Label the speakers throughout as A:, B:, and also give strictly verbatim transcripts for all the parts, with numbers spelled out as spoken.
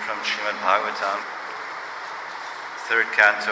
A: from Srimad Bhagavatam, third canto.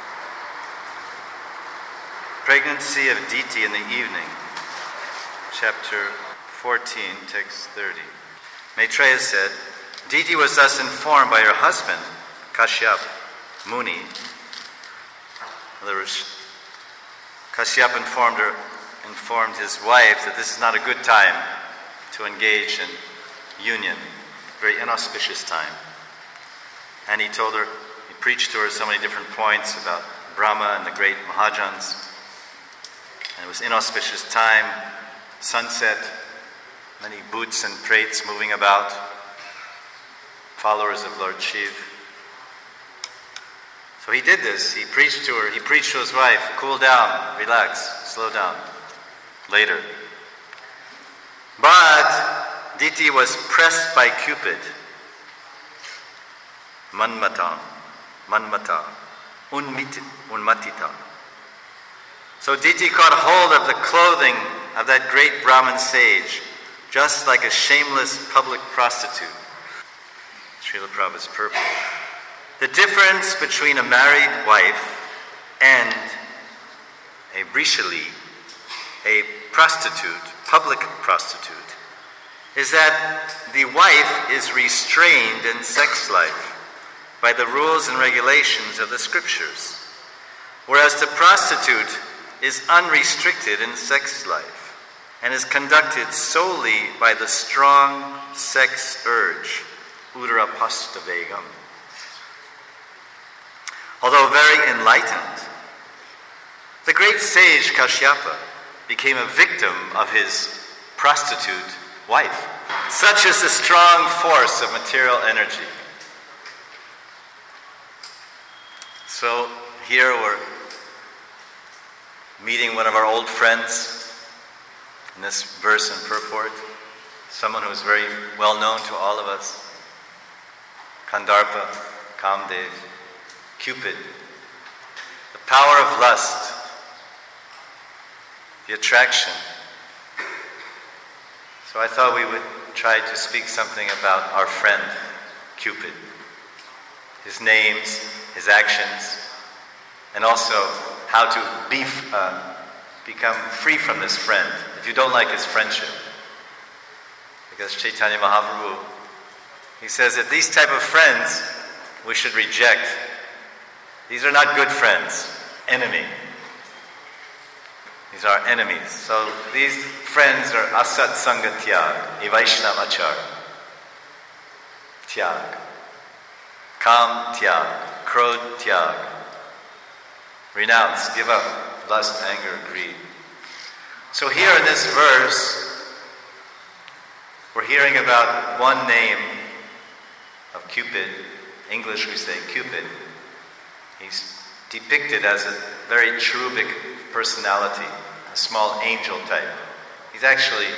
A: Pregnancy of Diti in the evening, chapter fourteen, text thirty. Maitreya said, Diti was thus informed by her husband, Kashyap Muni. In other words, Kashyap informed her, informed his wife that this is not a good time to engage in union, very inauspicious time. And he told her, he preached to her so many different points about Brahma and the great Mahajans. And it was inauspicious time, sunset, many bhoots and prates moving about, followers of Lord Shiv. So he did this, he preached to her, he preached to his wife, cool down, relax, slow down, later. But Diti was pressed by Cupid, Manmata, Manmata, Unmit, Unmatita. So Diti caught hold of the clothing of that great Brahmin sage, just like a shameless public prostitute. Srila Prabhupada's purport. The difference between a married wife and a brishali, a prostitute, public prostitute, is that the wife is restrained in sex life by the rules and regulations of the scriptures, whereas the prostitute is unrestricted in sex life and is conducted solely by the strong sex urge, udarapastavegam. Although very enlightened, the great sage Kashyapa became a victim of his prostitute wife. Such is the strong force of material energy. So here we're meeting one of our old friends in this verse and purport, someone who is very well known to all of us, Kandarpa, Kamdev, Cupid, the power of lust, the attraction. So I thought we would try to speak something about our friend, Cupid, his names, his actions, and also how to be, uh, become free from this friend, if you don't like his friendship. Because Chaitanya Mahaprabhu, he says that these type of friends we should reject. These are not good friends, enemy. These are enemies. So these friends are asat sanga tyag, evaishnava achar, tyag, kam tyag, krodh tyag, renounce, give up lust, anger, greed. So here in this verse, we're hearing about one name of Cupid. English we say Cupid. He's depicted as a very cherubic personality, a small angel type. He's actually,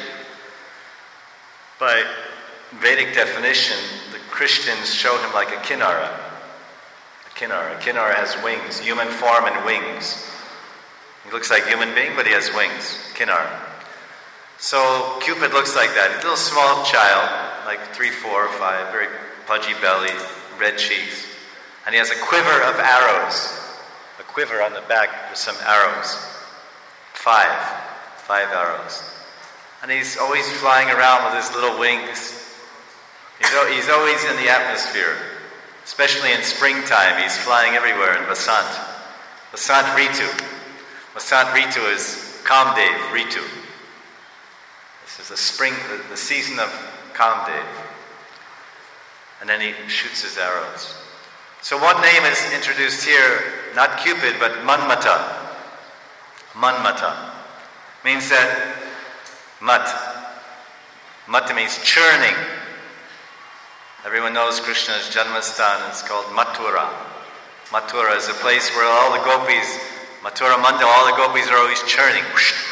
A: by Vedic definition, the Christians show him like a kinnara. A kinnara. A kinnara has wings, human form and wings. He looks like a human being, but he has wings. Kinnara. So Cupid looks like that. He's a little small child, like three, four, or five, very pudgy belly, red cheeks. And he has a quiver of arrows. A quiver on the back with some arrows. Five. Five arrows. And he's always flying around with his little wings. He's, o- he's always in the atmosphere. Especially in springtime, he's flying everywhere in Vasant. Vasant Ritu. Vasant Ritu is Kamdev Ritu. This is the spring, the, the season of Kamdev. And then he shoots his arrows. So one name is introduced here, not Cupid, but Manmata. Manmata means that mat. Mat means churning. Everyone knows Krishna's Janmastan is called Mathura. Mathura is a place where all the gopis, Mathura Manda, all the gopis are always churning.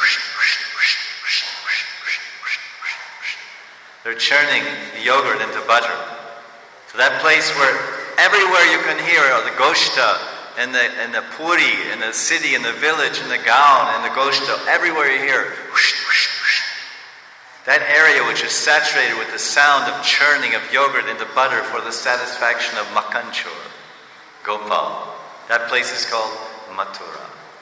A: They're churning the yogurt into butter. So that place where everywhere you can hear the Goshta, and the, and the Puri, in the city, in the village, in the Gaon, in the Goshta, everywhere you hear, that area which is saturated with the sound of churning of yogurt into butter for the satisfaction of Makanchur, Gopal. That place is called Mathura.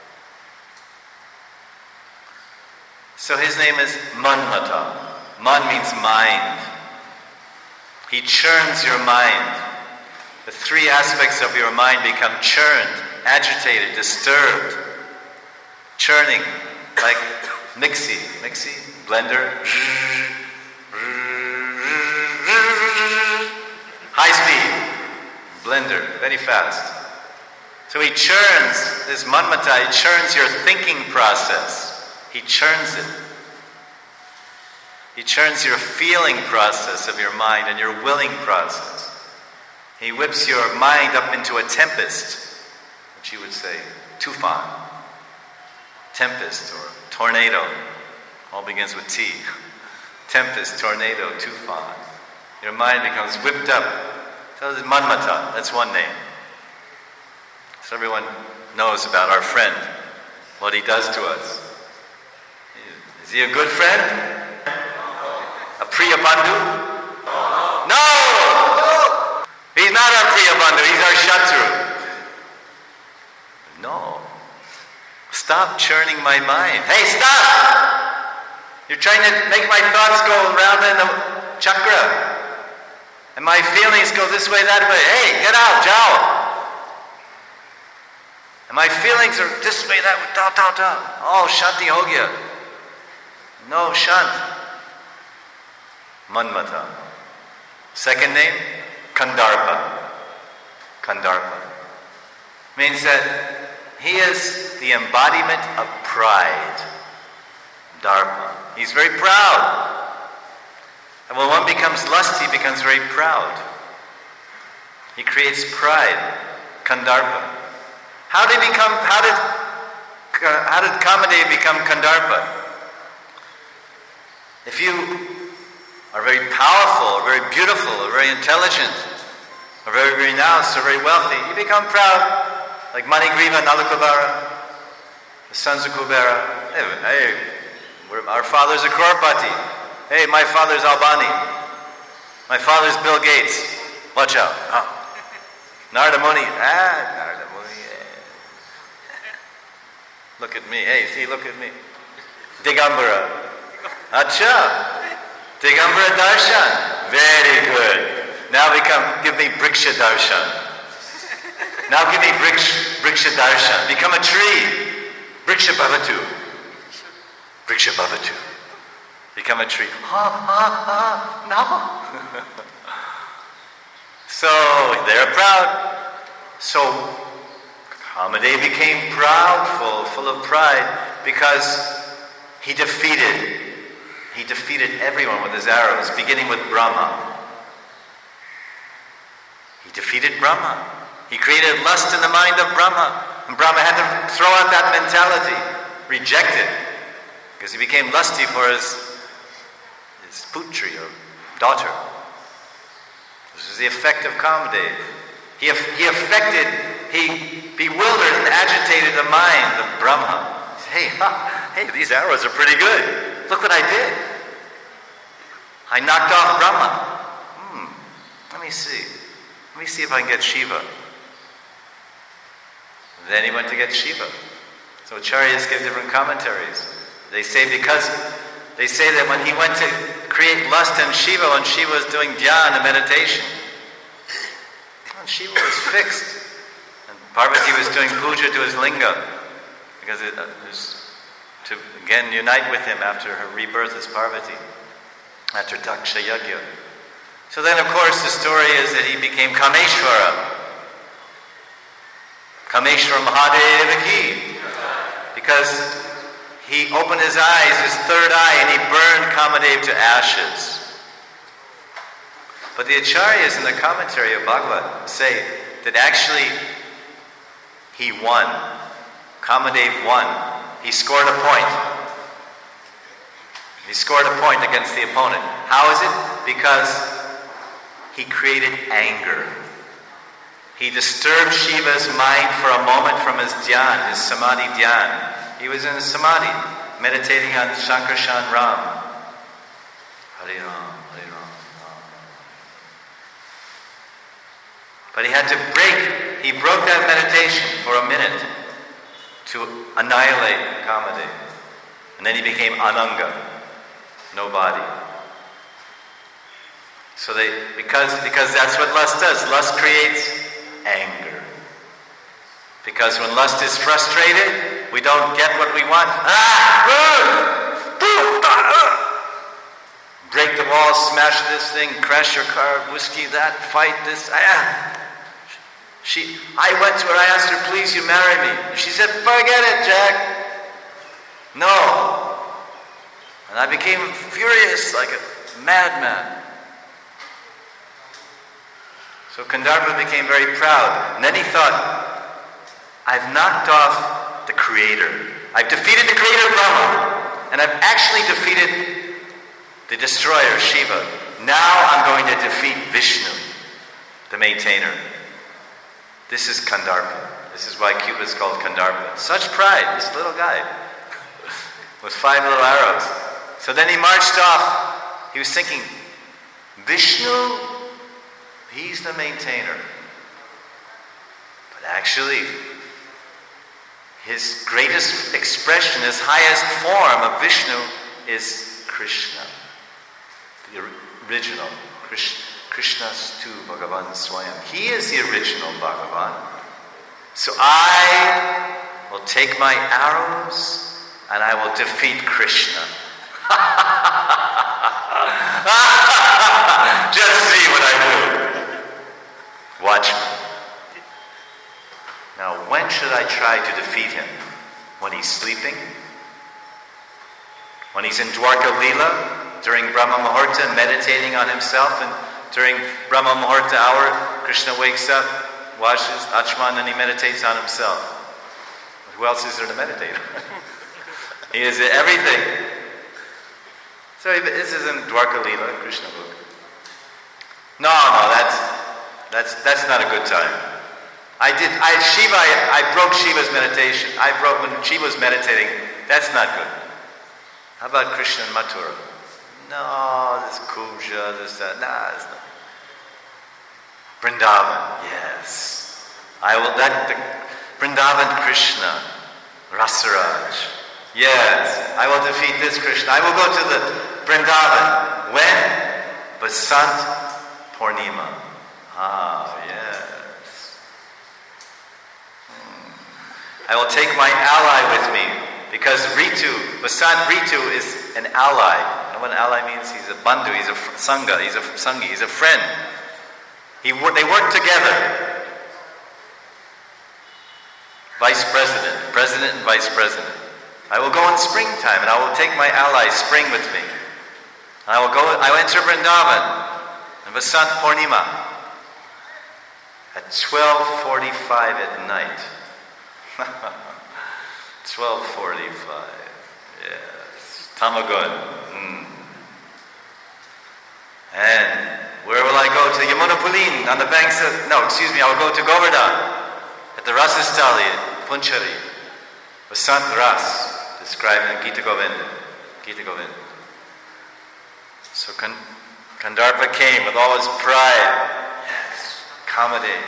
A: So his name is Manmata. Man means mind. He churns your mind. The three aspects of your mind become churned, agitated, disturbed, churning, like mixie, mixie, blender, high speed, blender, very fast. So he churns, this manmata, he churns your thinking process. He churns it. He churns your feeling process of your mind and your willing process. He whips your mind up into a tempest, which you would say, tufan, tempest or tornado. All begins with T. Tempest, tornado, tufan. Your mind becomes whipped up. So this is manmata, that's one name. So everyone knows about our friend, what he does to us. Is he a good friend? A Priya Bandhu? No! He's not our Priya Bandhu, he's our Shatru. No. Stop churning my mind. Hey, stop! You're trying to make my thoughts go around in the chakra. And my feelings go this way, that way. Hey, get out, Jao. And my feelings are this way, that way, da, da, da. Oh, Shanti ho gaya. No, Shant. Manmata. Second name, Kandarpa. Kandarpa. Means that he is the embodiment of pride. Dharma. He's very proud. And when one becomes lust, he becomes very proud. He creates pride. Kandarpa. How did he become, how did, how did Kamadev become Kandarpa? If you are very powerful, or very beautiful, or very intelligent, or very renounced, or very wealthy, you become proud, like Manigriva, Nalakubara, the sons of Kubera. Hey, hey, we're, our father's a Crorepati. Hey, my father's Albani. My father's Bill Gates. Watch out. Huh. Narada Muni. Ah, Narada Muni. Yeah. Look at me. Hey, see, look at me. Digambara. Acha. Digambara Darshan. Very good. Now become, give me Briksha Darshan. Now give me Briksha, Briksha Darshan. Become a tree. Briksha Bhavatu. Briksha Bhavatu. Become a tree. Ha, ha, ha, no. So they're proud. So Kamadev became proudful, full of pride, because he defeated, he defeated everyone with his arrows, beginning with Brahma. He defeated Brahma. He created lust in the mind of Brahma. And Brahma had to throw out that mentality, reject it, because he became lusty for his, his putri, or daughter. This is the effect of Kamadev. He, he affected, he bewildered and agitated the mind of Brahma. Hey, ha, hey, these arrows are pretty good. Look what I did. I knocked off Brahma. Hmm, let me see. Let me see if I can get Shiva. Then he went to get Shiva. So Acharyas give different commentaries. They say because, they say that when he went to create lust in Shiva, when Shiva was doing dhyana, meditation, when Shiva was fixed, and Parvati was doing puja to his linga, because it was to again unite with him after her rebirth as Parvati, after Daksha Yajna. So then of course the story is that he became Kameshwara. Kameshwara Mahadeva ki. Because he opened his eyes, his third eye, and he burned Kamadev to ashes. But the Acharyas in the commentary of Bhagavad say that actually he won. Kamadev won. He scored a point. He scored a point against the opponent. How is it? Because he created anger. He disturbed Shiva's mind for a moment from his dhyan, his samadhi dhyan. He was in samadhi, meditating on Shankarshan Ram. But he had to break, he broke that meditation for a minute to annihilate Kamadev. And then he became Ananga, no body. So they, because, because that's what lust does. Lust creates anger. Because when lust is frustrated, we don't get what we want. Break the wall, smash this thing, crash your car, whiskey that, fight this. Ah. She, I went to her, I asked her, please, you marry me. She said, forget it, Jack. No. And I became furious like a madman. So Kandarpa became very proud. And then he thought, I've knocked off the creator. I've defeated the creator Brahma. And I've actually defeated the destroyer, Shiva. Now I'm going to defeat Vishnu, the maintainer. This is Kandarpa. This is why Cuba is called Kandarpa. Such pride, this little guy with five little arrows. So then he marched off. He was thinking, Vishnu, he's the maintainer. But actually, his greatest expression, his highest form of Vishnu is Krishna. The original Krishna. Krishnastu Bhagavan Swayam. He is the original Bhagavan. So I will take my arrows and I will defeat Krishna. Just see what I do. Watch me. Now, when should I try to defeat him? When he's sleeping? When he's in Dwarka Leela? During Brahma Muhurta, meditating on himself, and during Brahma Muhurta hour, Krishna wakes up, washes Achman, and he meditates on himself. Who else is there to meditate on? He is everything. So this is in Dwarka Leela, Krishna book. No, no, that's that's that's not a good time. I did. I Shiva. I, I broke Shiva's meditation. I broke when Shiva was meditating. That's not good. How about Krishna and Mathura? No, this Kuja, this that. Nah, it's not. Vrindavan, yes. I will. That the Vrindavan Krishna, Rasaraj. Yes, I will defeat this Krishna. I will go to the Vrindavan. When? Vasant Purnima. Ah, yes. Hmm. I will take my ally with me, because Ritu, Vasant Ritu is an ally. You know what an ally means? He's a bandhu, he's a sangha, he's a sangi, he's a friend. He they work together. Vice president, president and vice president. I will go in springtime and I will take my ally Spring with me. I will go, I will enter Vrindavan and Vasant Purnima at twelve forty-five at night. twelve forty-five, yes. Tamagun. Mm. And where will I go? To Yamuna Pulin on the banks of, no, excuse me, I will go to Govardhan at the Rasastali, Punchari, Vasant Ras. Described in Gita Govinda. Gita Govinda. So Kandarpa came with all his pride. Yes, Kamadev.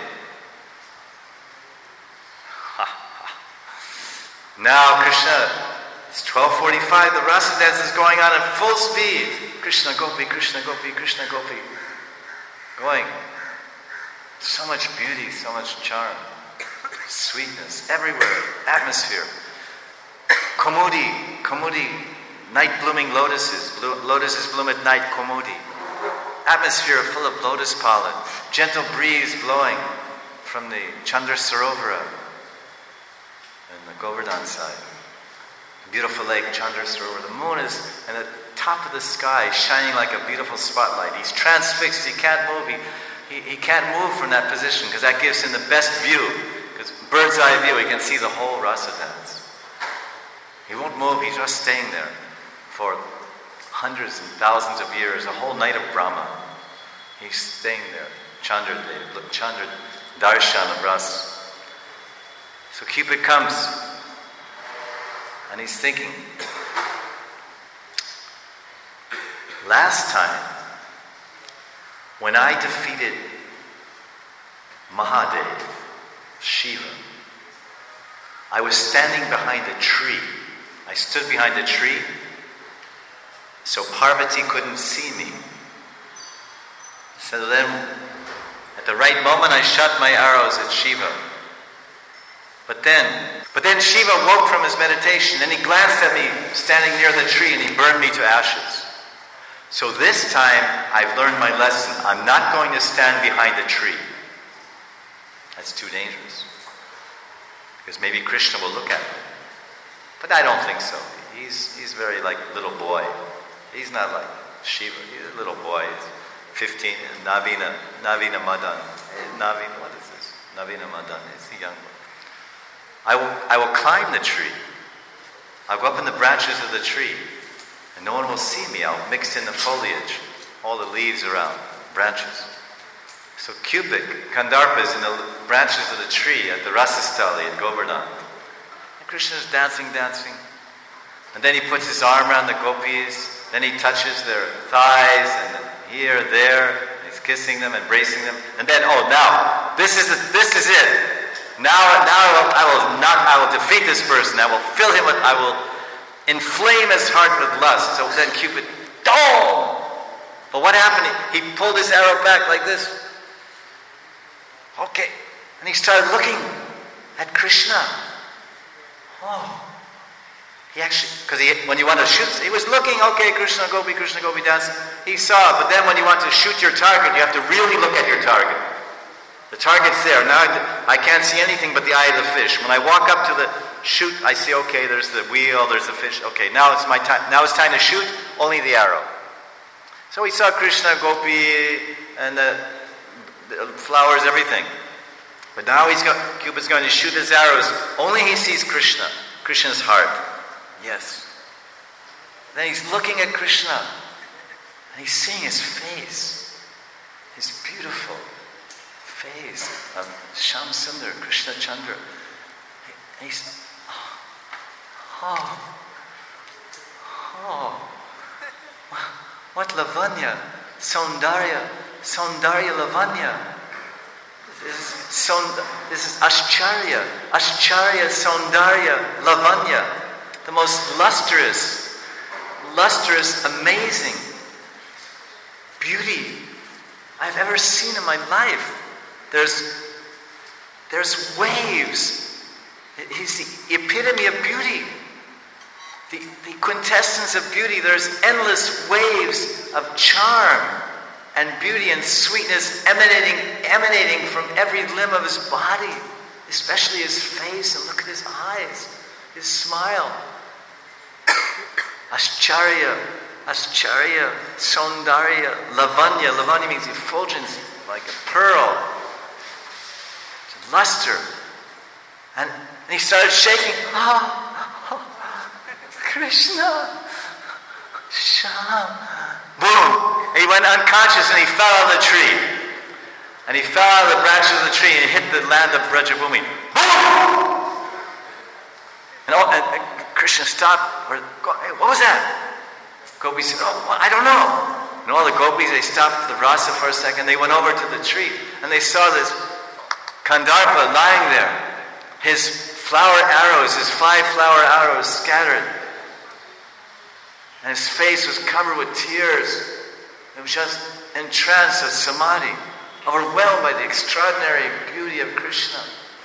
A: Now Krishna, it's twelve forty-five, the rasa dance is going on at full speed. Krishna Gopi, Krishna Gopi, Krishna Gopi. Going. So much beauty, so much charm, sweetness, everywhere, atmosphere. Komudi, Komudi, night blooming lotuses, Blo- lotuses bloom at night, Komudi. Atmosphere full of lotus pollen, gentle breeze blowing from the Chandra Sarovara and the Govardhan side. Beautiful lake, Chandra Sarovara. The moon is at the top of the sky, shining like a beautiful spotlight. He's transfixed, he can't move, he, he, he can't move from that position because that gives him the best view. Because bird's eye view, he can see the whole rasa dance. He won't move, he's just staying there for hundreds and thousands of years, a whole night of Brahma. He's staying there. Chandra Dev, Chandra Darshan of Ras. So Cupid comes and he's thinking, last time when I defeated Mahadev, Shiva. I was standing behind a tree. I stood behind a tree, so Parvati couldn't see me. So then, at the right moment, I shot my arrows at Shiva. But then, but then Shiva woke from his meditation, and he glanced at me standing near the tree, and he burned me to ashes. So this time, I've learned my lesson. I'm not going to stand behind a tree. That's too dangerous. Because maybe Krishna will look at me. But I don't think so. He's he's very like little boy. He's not like Shiva. He's a little boy. He's fifteen, Navina, Navina Madan. Navina, what is this? Navina Madan. He's a young boy. I will, I will climb the tree. I'll go up in the branches of the tree. And no one will see me. I'll mix in the foliage, all the leaves around, branches. So Cupid, Kandarpa is in the branches of the tree at the Rasastali at Govardhan. And Krishna is dancing, dancing. And then he puts his arm around the gopis. Then he touches their thighs and here, there. And he's kissing them, embracing them. And then, oh, now, this is the, this is it. Now, now I will, I will not. I will defeat this person. I will fill him with. I will inflame his heart with lust. So then Cupid, oh! But what happened? He, he pulled his arrow back like this. Okay. And he started looking at Krishna. Oh. He actually, because he, when you want to shoot, he was looking, okay, Krishna, Gopi, Krishna, Gopi, dancing. He saw, but then when you want to shoot your target, you have to really look at your target. The target's there. Now I, I can't see anything but the eye of the fish. When I walk up to the shoot, I see, okay, there's the wheel, there's the fish. Okay, now it's my time. Now it's time to shoot, only the arrow. So he saw Krishna, Gopi, and the, the flowers, everything. But now he's got, Cupid's going to shoot his arrows. Only he sees Krishna, Krishna's heart. Yes. Then he's looking at Krishna, and he's seeing his face, his beautiful face of Shyam Sundar, Krishna Chandra. And he's, oh, oh, what Lavanya, Saundarya, Saundarya Lavanya. This is, Saund- this is Ascharya, Ascharya Saundarya Lavanya, the most lustrous, lustrous, amazing beauty I've ever seen in my life. There's, there's waves. He's the epitome of beauty. The, the quintessence of beauty. There's endless waves of charm and beauty and sweetness emanating, emanating from every limb of his body, especially his face, and look at his eyes, his smile. Ascharya, Ascharya, Saundarya, Lavanya. Lavanya means effulgence, like a pearl. It's a luster. And, and he started shaking. Oh, oh, Krishna, Shyam. Boom! And he went unconscious and he fell out of the tree. And he fell out of the branches of the tree and hit the land of Brajabhumi. Boom! And, all, and, and Krishna stopped. Hey, what was that? Gopi said, oh, I don't know. And all the gopis, they stopped the rasa for a second. They went over to the tree and they saw this Kandarpa lying there. His flower arrows, his five flower arrows scattered. And his face was covered with tears. It was just entranced with samadhi, overwhelmed by the extraordinary beauty of Krishna.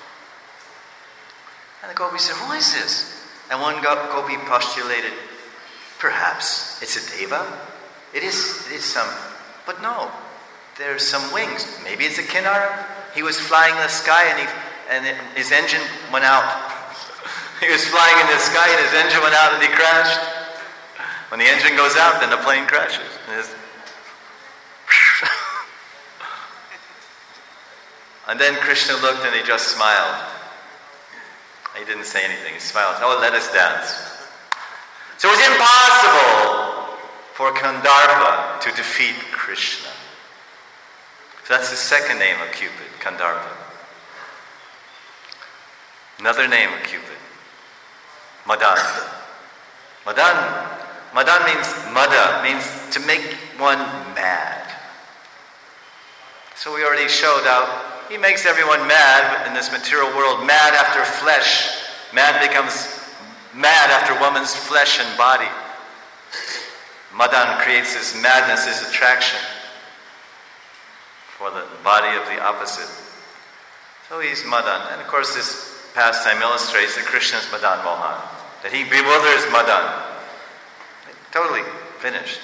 A: And the gopi said, who is this? And one gopi postulated, perhaps it's a deva. It is, it is some, but no, there's some wings. Maybe it's a kinnara. He was flying in the sky and, he, and it, his engine went out. He was flying in the sky and his engine went out and he crashed. When the engine goes out, then the plane crashes. And then Krishna looked and he just smiled. He didn't say anything. He smiled. Oh, let us dance. So it's impossible for Kandarpa to defeat Krishna. So that's the second name of Cupid, Kandarpa. Another name of Cupid, Madan. Madan. Madan means mada, means to make one mad. So we already showed how he makes everyone mad in this material world, mad after flesh. Man becomes mad after woman's flesh and body. Madan creates his madness, his attraction for the body of the opposite. So he's Madan. And of course this pastime illustrates that Krishna is Madan Mohan. That he bewilders Madan. Totally finished.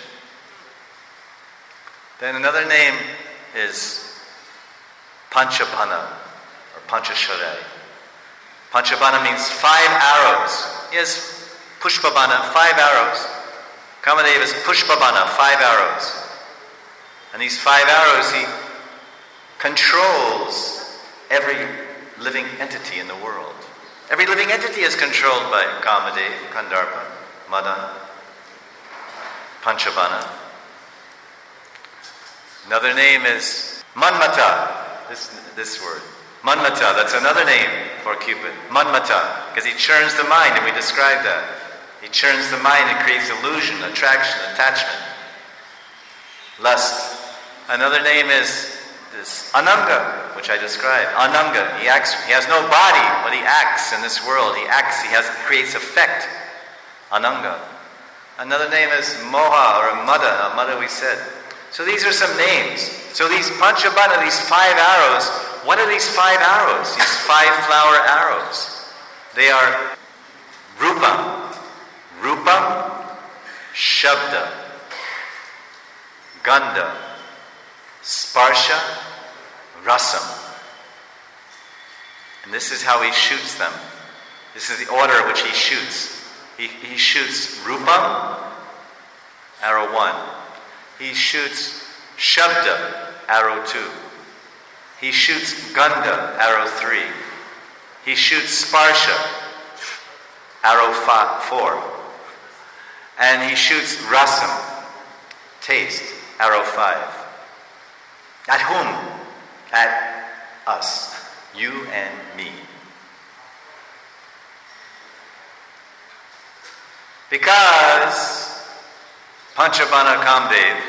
A: Then another name is Panchabhana or Panchasharai. Panchabhana means five arrows. Yes, Pushpabhana, five arrows. Kamadeva is Pushpabhana, five arrows. And these five arrows, he controls every living entity in the world. Every living entity is controlled by Kamadeva, Kandarpa, Madan, Panchabhana. Another name is Manmata, this, this word. Manmata, that's another name for Cupid. Manmata, because he churns the mind, and we described that. He churns the mind and creates illusion, attraction, attachment, lust. Another name is this Ananga, which I described. Ananga, he acts. He has no body, but he acts in this world. He acts. He has creates effect. Ananga. Another name is Moha or Mada. Mada we said. So these are some names. So these Panchabhana, these five arrows. What are these five arrows? These five flower arrows. They are Rupam, Rupam, Shabda, Gandha, Sparsha, Rasam. And this is how he shoots them. This is the order in which he shoots. He, he shoots Rupam, arrow one. He shoots Shabda, arrow two. He shoots Gandha, arrow three. He shoots Sparsha, arrow five, four. And he shoots Rasam, taste, arrow five. At whom? At us. You and me. Because Panchabhana Kamdev,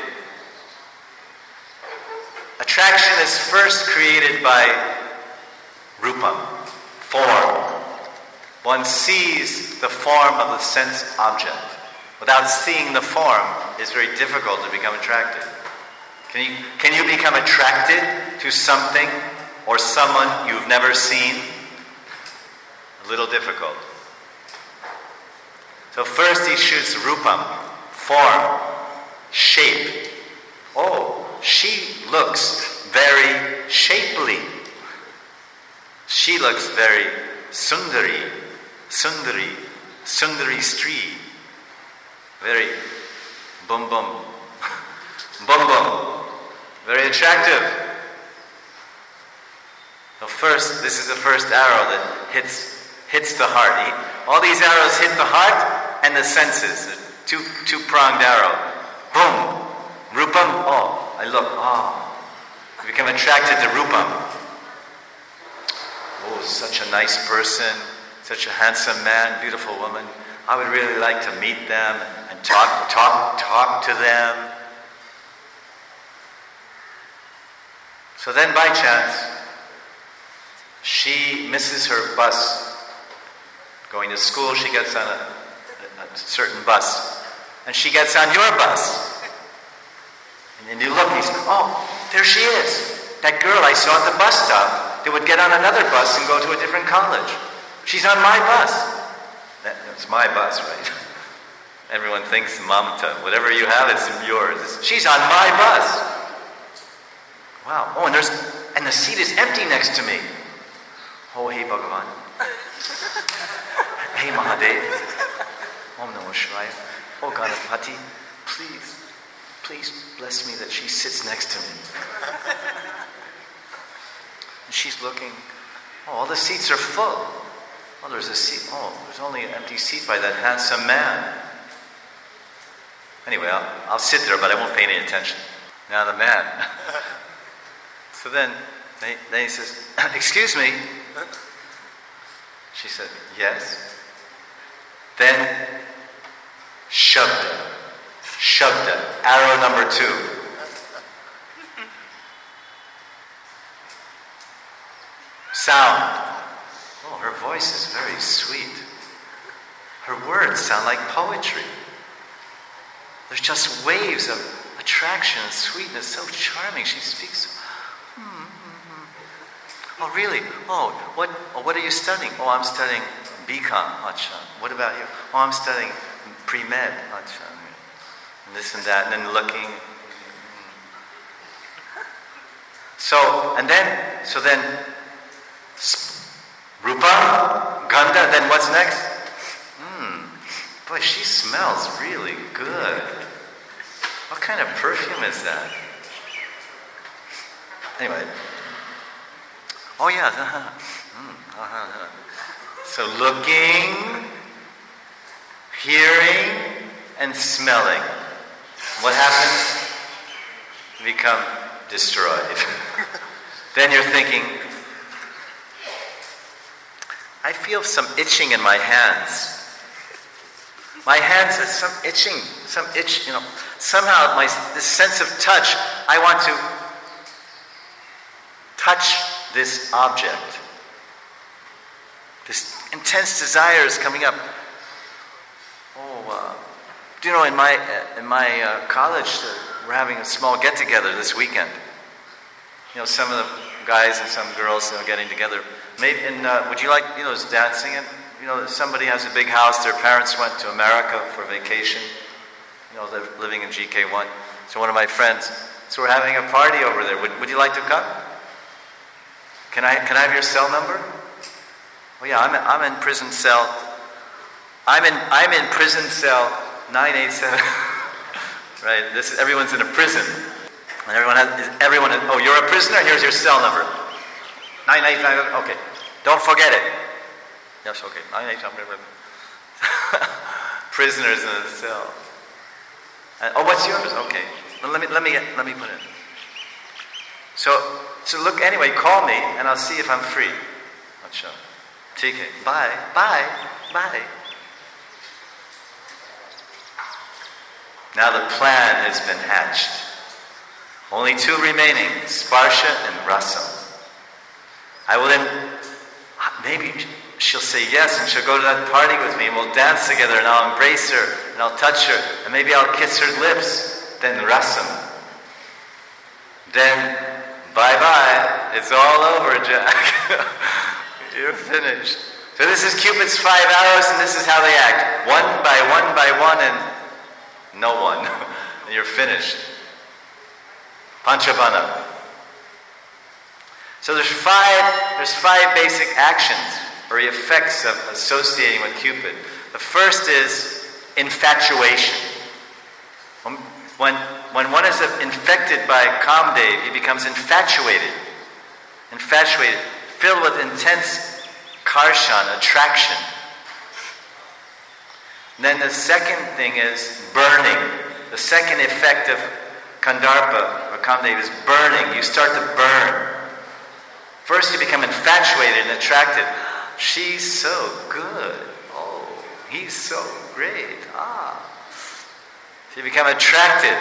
A: attraction is first created by Rupam, form. One sees the form of the sense object. Without seeing the form, it's very difficult to become attracted. Can you, can you become attracted to something or someone you've never seen? A little difficult. So first he shoots Rupam, form, shape. Oh, she looks very shapely. She looks very sundari, sundari, sundari stree. Very bum bum, bum bum. Very attractive. So first, this is the first arrow that hits hits the heart. He, all these arrows hit the heart and the senses. The two two pronged arrow. Boom. Rupam. Oh, I look. Oh, you become attracted to Rupam. Oh, such a nice person, such a handsome man, beautiful woman. I would really like to meet them and talk, talk, talk to them. So then, by chance, she misses her bus. Going to school, she gets on a, a certain bus. And she gets on your bus. And then you look and you say, oh, there she is. That girl I saw at the bus stop that would get on another bus and go to a different college. She's on my bus. That, that's my bus, right? Everyone thinks mamta. Whatever you have, it's yours. It's, she's on my bus. Wow. Oh, and there's and the seat is empty next to me. Oh, hey Bhagavan. Hey Mahadev. Om Namo Shivaya. Oh Ganapati. Please, please bless me that she sits next to me. And she's looking. Oh, all the seats are full. Oh, there's a seat. Oh, there's only an empty seat by that handsome man. Anyway, I'll, I'll sit there, but I won't pay any attention. Now the man. So then, then he says, excuse me. She said, yes. Then, Shabda. Shabda. Arrow number two. Sound. Oh, her voice is very sweet. Her words sound like poetry. There's just waves of attraction and sweetness, so charming. She speaks. Mm-hmm. Oh, really? Oh, what? Oh, what are you studying? Oh, I'm studying B Com. Acha. What about you? Oh, I'm studying pre-med. Acha. And this and that, and then looking. So, and then, so then, Rupa, Gandha, then what's next? Hmm, boy, she smells really good. What kind of perfume is that? Anyway. Oh yeah. mm, uh-huh. So looking, hearing, and smelling. What happens? You become destroyed. Then you're thinking, I feel some itching in my hands. My hands are some itching, some itch, you know. Somehow my this sense of touch, I want to touch this object. This intense desire is coming up. Oh, uh, do you know, in my uh, in my uh, college, uh, we're having a small get-together this weekend. You know, some of the guys and some girls are getting together. Maybe, and uh, would you like, you know, dancing? And you know, somebody has a big house. Their parents went to America for vacation. You know, they're living in G K one. So one of my friends. So we're having a party over there. Would Would you like to come? Can I Can I have your cell number? Oh yeah, I'm in, I'm in prison cell. I'm in I'm in prison cell nine eight seven. Right. This is, everyone's in a prison. And everyone has, everyone is, oh, you're a prisoner? Here's your cell number. nine eight seven, okay. Don't forget it. Yes, okay. nine eight seven. Prisoners in a cell. And, oh, what's yours? Okay. Well, let me, let me, let me put it. So, so look, anyway, call me and I'll see if I'm free. Acha. Take it. Bye. Bye. Bye. Now the plan has been hatched. Only two remaining, Sparsha and Rasam. I will then, maybe she'll say yes and she'll go to that party with me and we'll dance together and I'll embrace her and I'll touch her and maybe I'll kiss her lips. Then Rasam. Then, bye-bye. It's all over, Jack. You're finished. So this is Cupid's five arrows and this is how they act. One by one by one and no one. And you're finished. Panchabana. So there's five, there's five basic actions or effects of associating with Cupid. The first is infatuation. When, when one is infected by Kamdev, he becomes infatuated. Infatuated, filled with intense karshan, attraction. And then the second thing is burning. The second effect of Kandarpa or Kamdev is burning. You start to burn. First you become infatuated and attracted. She's so good. Oh, he's so great. Ah. So you become attracted.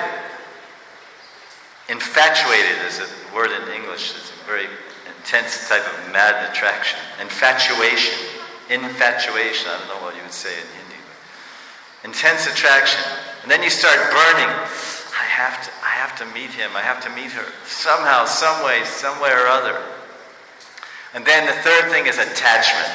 A: Infatuated is a word in English. It's a very intense type of mad attraction. Infatuation. Infatuation. I don't know what you would say in Hindi. But intense attraction. And then you start burning. I have to, I have to meet him. I have to meet her. Somehow, some way, some way or other. And then the third thing is attachment.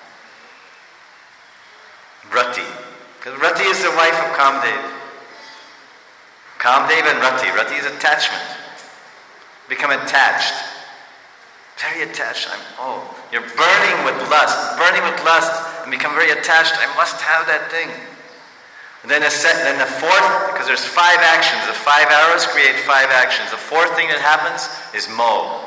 A: Rati. Because Rati is the wife of Kamdev. Kamdev and Rati. Rati is attachment. Become attached. Very attached. I'm, oh, you're burning with lust. Burning with lust and become very attached. I must have that thing. And then the, set, then the fourth, because there's five actions. The five arrows create five actions. The fourth thing that happens is moh.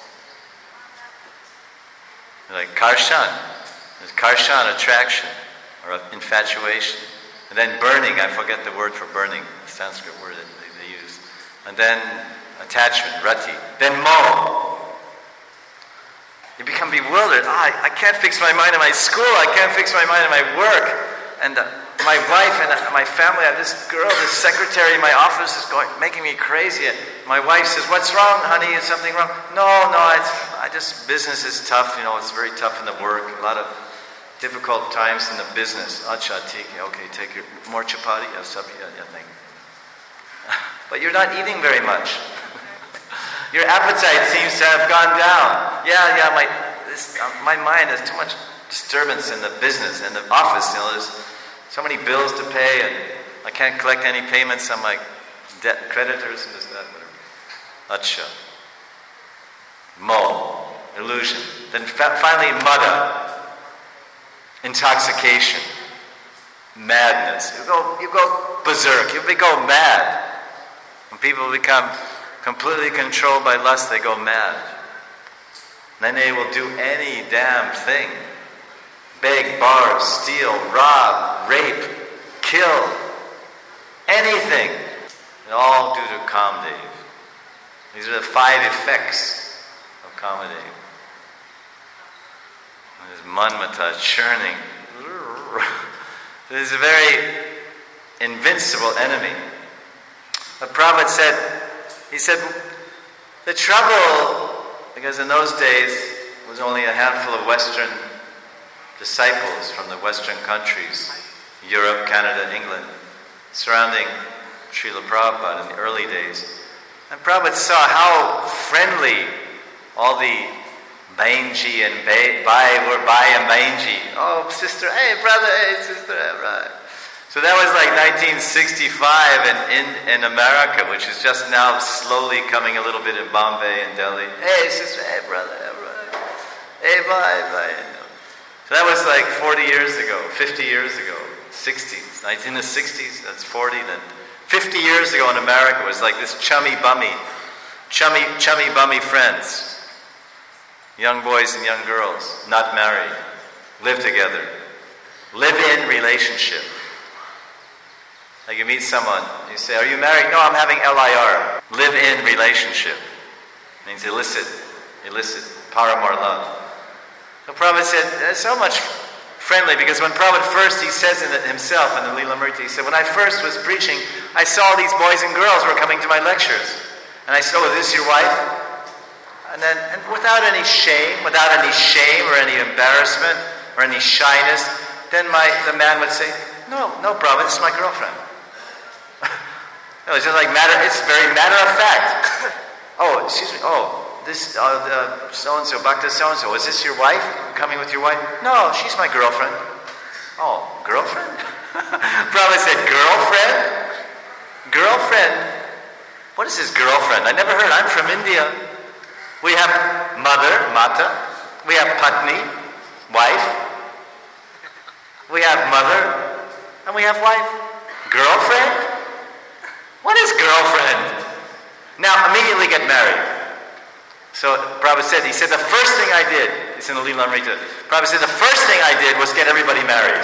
A: Like karshan. There's karshan, attraction, or infatuation. And then burning, I forget the word for burning, the Sanskrit word that they, they use. And then attachment, rati. Then moh. You become bewildered. Ah, I, I can't fix my mind in my school. I can't fix my mind in my work. And uh, my wife and my family, I have this girl, this secretary in my office is going, making me crazy. And my wife says, what's wrong, honey? Is something wrong? No, no, it's, I just, business is tough. You know, it's very tough in the work. A lot of difficult times in the business. Acha, take it. Okay, take your, more chapati? Yeah, sabhi, yeah, yeah, thank you. But you're not eating very much. Your appetite seems to have gone down. Yeah, yeah, my, this, uh, my mind has too much disturbance in the business, in the office. You know, there's so many bills to pay, and I can't collect any payments on my debt creditors and this, that, whatever. Acha. Mo, illusion. Then fa- finally, mada, intoxication, madness. You go, you go berserk. You go mad. When people become completely controlled by lust, they go mad. Then they will do any damn thing. Beg, borrow, steal, rob, rape, kill, anything. And all due to Kamdev. These are the five effects of Kamadev. There's Manmata churning. This is a very invincible enemy. The Prophet said, he said, the trouble, because in those days it was only a handful of Western disciples from the Western countries, Europe, Canada, England, surrounding Srila Prabhupada in the early days. And Prabhupada saw how friendly all the Bainji and Bai were, Bai and Bainji. Oh, sister, hey, brother, hey, sister, hey, right. So that was like nineteen sixty-five in, in, in America, which is just now slowly coming a little bit in Bombay and Delhi. Hey, sister, hey, brother, hey, brother. Hey, bye, bye. So that was like forty years ago, fifty years ago, sixties. In the sixties, that's forty then. fifty years ago in America was like this chummy bummy, chummy, chummy bummy friends. Young boys and young girls, not married, live together. Live-in relationship. Like you meet someone, you say, are you married? No, I'm having L I R. Live-in relationship. Means illicit, illicit, paramour love. The Prabhupada said, it's so much friendly, because when Prabhupada first, he says in it himself in the Leelamrita, he said, when I first was preaching, I saw these boys and girls were coming to my lectures. And I said, oh, is this your wife? And then, and without any shame, without any shame or any embarrassment or any shyness, then my the man would say, no, no, Prabhupada, this is my girlfriend. No, it's just like matter, it's very matter of fact. Oh, excuse me, oh, this, uh, uh, so-and-so, Bhakta so-and-so, is this your wife? Coming with your wife? No, she's my girlfriend. Oh, girlfriend? Prabhupada said, girlfriend? Girlfriend? What is this girlfriend? I never heard. I'm from India. We have mother, mata. We have patni, wife. We have mother, and we have wife. Girlfriend? What is girlfriend? Now, immediately get married. So Prabhupada said, he said, the first thing I did, it's in the Leelamrita, Prabhupada said, the first thing I did was get everybody married.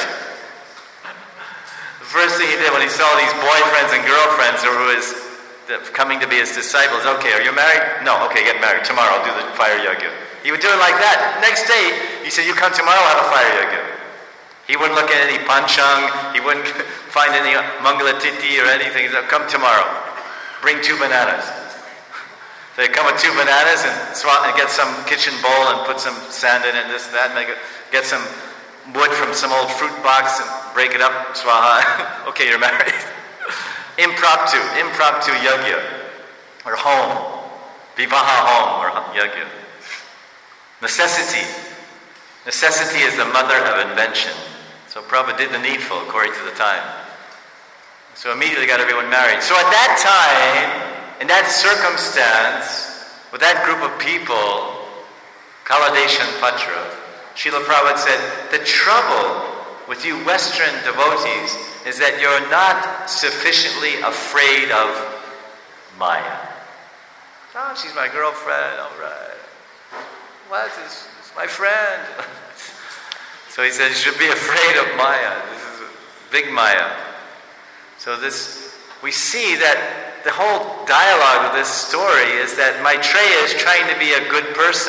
A: The first thing he did when he saw these boyfriends and girlfriends who was coming to be his disciples, okay, are you married? No, okay, get married. Tomorrow I'll do the fire yagya. He would do it like that. Next day, he said, you come tomorrow, I'll have a fire yagya. He wouldn't look at any panchang, he wouldn't find any mangalatiti or anything. He said, come tomorrow, bring two bananas. So they come with two bananas and, swat, and get some kitchen bowl and put some sand in it, this and that, and make it, get some wood from some old fruit box and break it up, swaha. Okay, you're married. Impromptu, impromptu yagya, or home, vivaha home, or yagya. Necessity. Necessity is the mother of invention. So Prabhupada did the needful according to the time. So immediately got everyone married. So at that time, in that circumstance, with that group of people, Kaladesh and Patra, Srila Prabhupada said, the trouble with you Western devotees is that you're not sufficiently afraid of Maya. Oh, she's my girlfriend, all right. What is, is my friend? So he said, you should be afraid of Maya. This is a big Maya. So this, we see that the whole dialogue of this story is that Maitreya is trying to be a good person.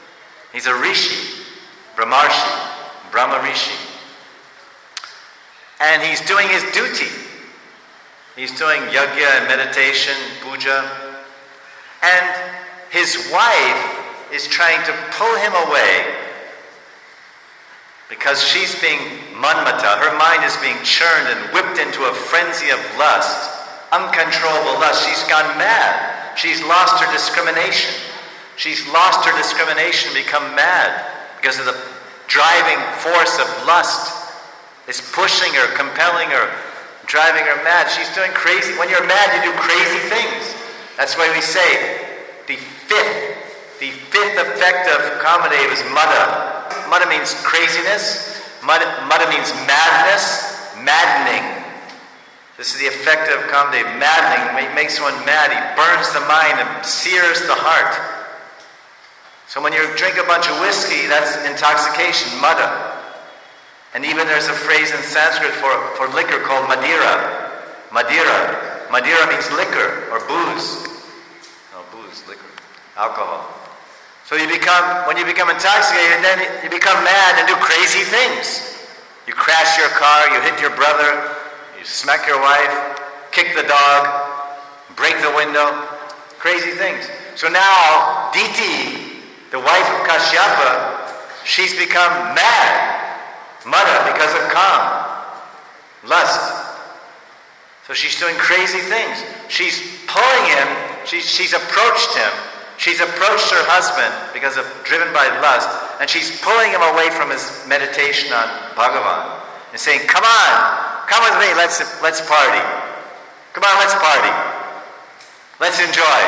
A: He's a rishi, Brahmarshi, Brahma Rishi. And he's doing his duty. He's doing yajna and meditation, puja. And his wife is trying to pull him away because she's being manmata. Her mind is being churned and whipped into a frenzy of lust, uncontrollable lust. She's gone mad. She's lost her discrimination. She's lost her discrimination, become mad because of the driving force of lust. It's pushing her, compelling her, driving her mad. She's doing crazy. When you're mad, you do crazy things. That's why we say the fifth, the fifth effect of Kamadeva is mada. Mada means craziness. Mada, mada means madness, maddening. This is the effect of Kamadeva, maddening. It makes someone mad. He burns the mind and sears the heart. So when you drink a bunch of whiskey, that's intoxication, mada. And even there's a phrase in Sanskrit for, for liquor called madira. Madira. Madira means liquor or booze. No, booze, liquor, alcohol. So you become, when you become intoxicated, then you become mad and do crazy things. You crash your car, you hit your brother, you smack your wife, kick the dog, break the window, crazy things. So now, Diti, the wife of Kashyapa, she's become mad. Mada, because of Kam, lust. So she's doing crazy things. She's pulling him, she's, she's approached him, she's approached her husband because of driven by lust, and she's pulling him away from his meditation on Bhagavan and saying, come on, come with me, let's, let's party. Come on, let's party. Let's enjoy.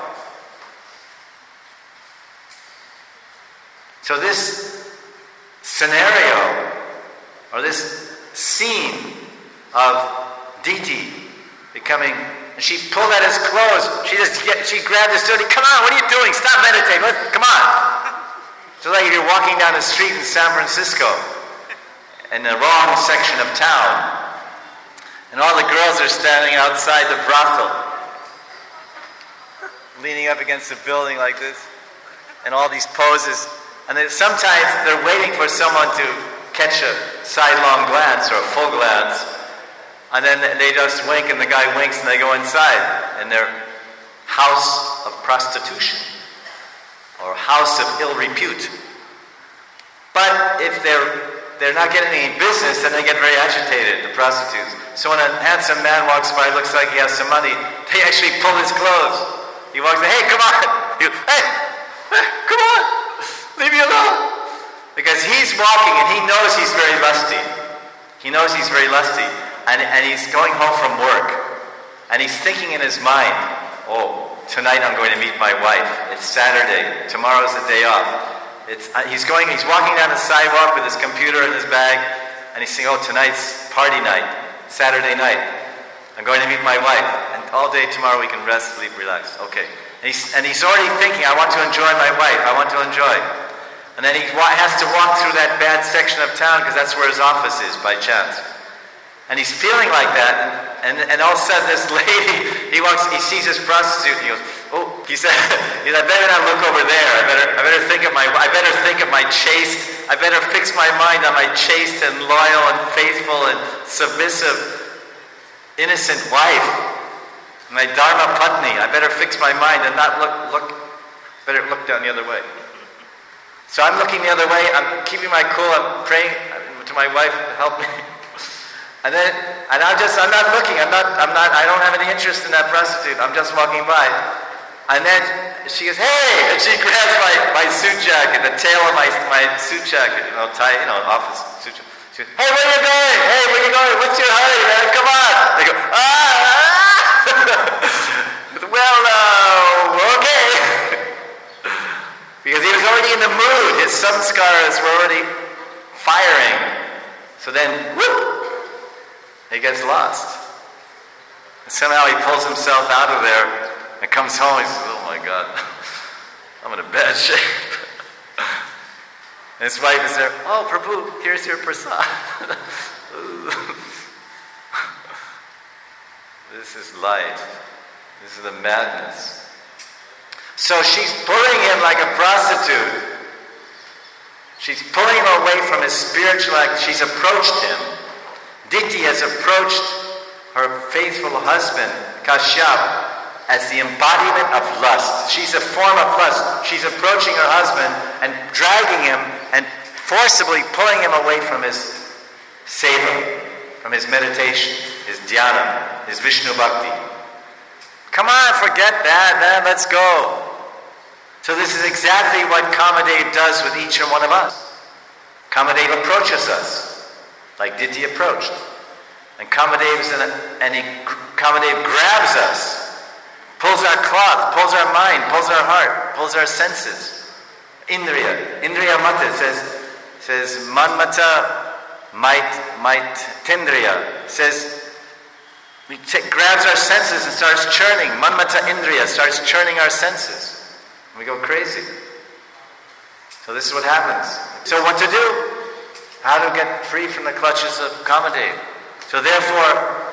A: So this scenario, or this scene of Diti becoming, and she pulled at his clothes. She just, she grabbed his dirty. Come on, what are you doing? Stop meditating. Let's, come on. So like if you're walking down the street in San Francisco, in the wrong section of town, and all the girls are standing outside the brothel, leaning up against the building like this, and all these poses. And then sometimes they're waiting for someone to catch a sidelong glance or a full glance, and then they just wink and the guy winks and they go inside in their house of prostitution or house of ill repute. But if they're they're not getting any business, then they get very agitated, the prostitutes. So when a handsome man walks by, looks like he has some money, they actually pull his clothes. He walks in, hey, come on! He, hey, hey, come on! Leave me alone! Because he's walking and he knows he's very lusty. He knows he's very lusty. And, and he's going home from work. And he's thinking in his mind, oh, tonight I'm going to meet my wife. It's Saturday. Tomorrow's the day off. It's, uh, he's going, he's walking down the sidewalk with his computer in his bag. And he's saying, oh, tonight's party night. Saturday night. I'm going to meet my wife. And all day tomorrow we can rest, sleep, relax. Okay. And he's, and he's already thinking, I want to enjoy my wife. I want to enjoy. And then he wa- has to walk through that bad section of town because that's where his office is, by chance. And he's feeling like that, and, and, and all of a sudden this lady, he walks, he sees his prostitute, and he goes, oh, he said, I better not look over there. I better, I better think of my, I better think of my chaste. I better fix my mind on my chaste and loyal and faithful and submissive, innocent wife, my dharma patni. I better fix my mind and not look, look, better look down the other way. So I'm looking the other way, I'm keeping my cool, I'm praying to my wife, help me. And then, and I'm just, I'm not looking, I'm not, I'm not, I don't have any interest in that prostitute, I'm just walking by. And then she goes, hey, and she grabs my, my suit jacket, the tail of my, my suit jacket, you know, tie, you know, office suit jacket. She goes, hey, where are you going? Hey, where are you going? What's your hurry, man? Come on. They go, ah! Well, uh, okay. Because he was already in the mood. His samskaras were already firing. So then, whoop, he gets lost. And somehow he pulls himself out of there and comes home. He says, oh my God, I'm in a bad shape. And his wife is there, oh Prabhu, here's your prasad. This is life. This is the madness. So she's pulling him like a prostitute. She's pulling him away from his spiritual act. She's approached him. Diti has approached her faithful husband, Kashyap, as the embodiment of lust. She's a form of lust. She's approaching her husband and dragging him and forcibly pulling him away from his seva, from his meditation, his dhyana, his Vishnu bhakti. Come on, forget that, man, let's go. So this is exactly what Kamadev does with each and one of us. Kamadev approaches us, like Diti approached. And Kamadev, is in a, and he, Kamadev grabs us, pulls our cloth, pulls our mind, pulls our heart, pulls our senses. Indriya, Indriya Mata says, says Manmata might, might Tindriya, says, he t- grabs our senses and starts churning. Manmata Indriya starts churning our senses. And we go crazy. So this is what happens. So what to do? How to get free from the clutches of Kamadev. So therefore,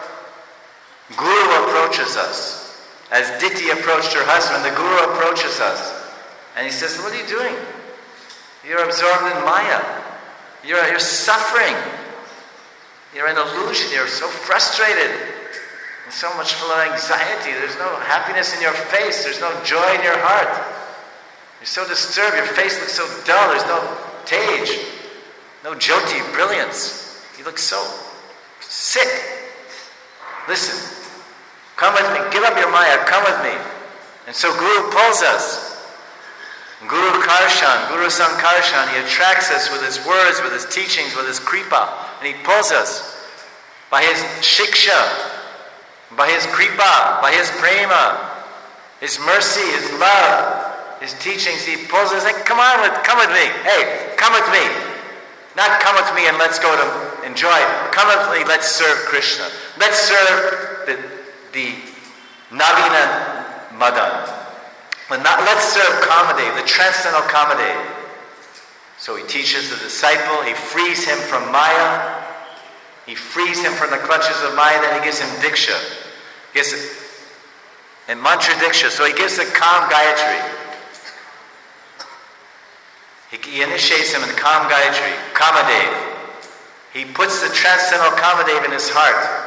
A: Guru approaches us. As Diti approached her husband, the Guru approaches us. And he says, what are you doing? You're absorbed in Maya. You're, you're suffering. You're in illusion. You're so frustrated. And so much full of anxiety. There's no happiness in your face. There's no joy in your heart. You're so disturbed. Your face looks so dull. There's no tej, no jyoti, brilliance. You look so sick. Listen. Come with me. Give up your Maya. Come with me. And so Guru pulls us. Guru Karshan, Guru Sankarshan, he attracts us with his words, with his teachings, with his kripa. And he pulls us by his shiksha, by his kripa, by his prema, his mercy, his love, his teachings. He pulls us like, come on, with, come with me. Hey, come with me. Not come with me and let's go to enjoy. Come with me, let's serve Krishna. Let's serve the the Navina Madan. But not, let's serve Kamadev, the transcendental Kamadev. So he teaches the disciple, he frees him from Maya, he frees him from the clutches of Maya, then he gives him Diksha. He gives a mantra Diksha. So he gives the Kam Gayatri. He, he initiates him in Kam Gayatri, Kamadev. He puts the transcendental Kamadev in his heart.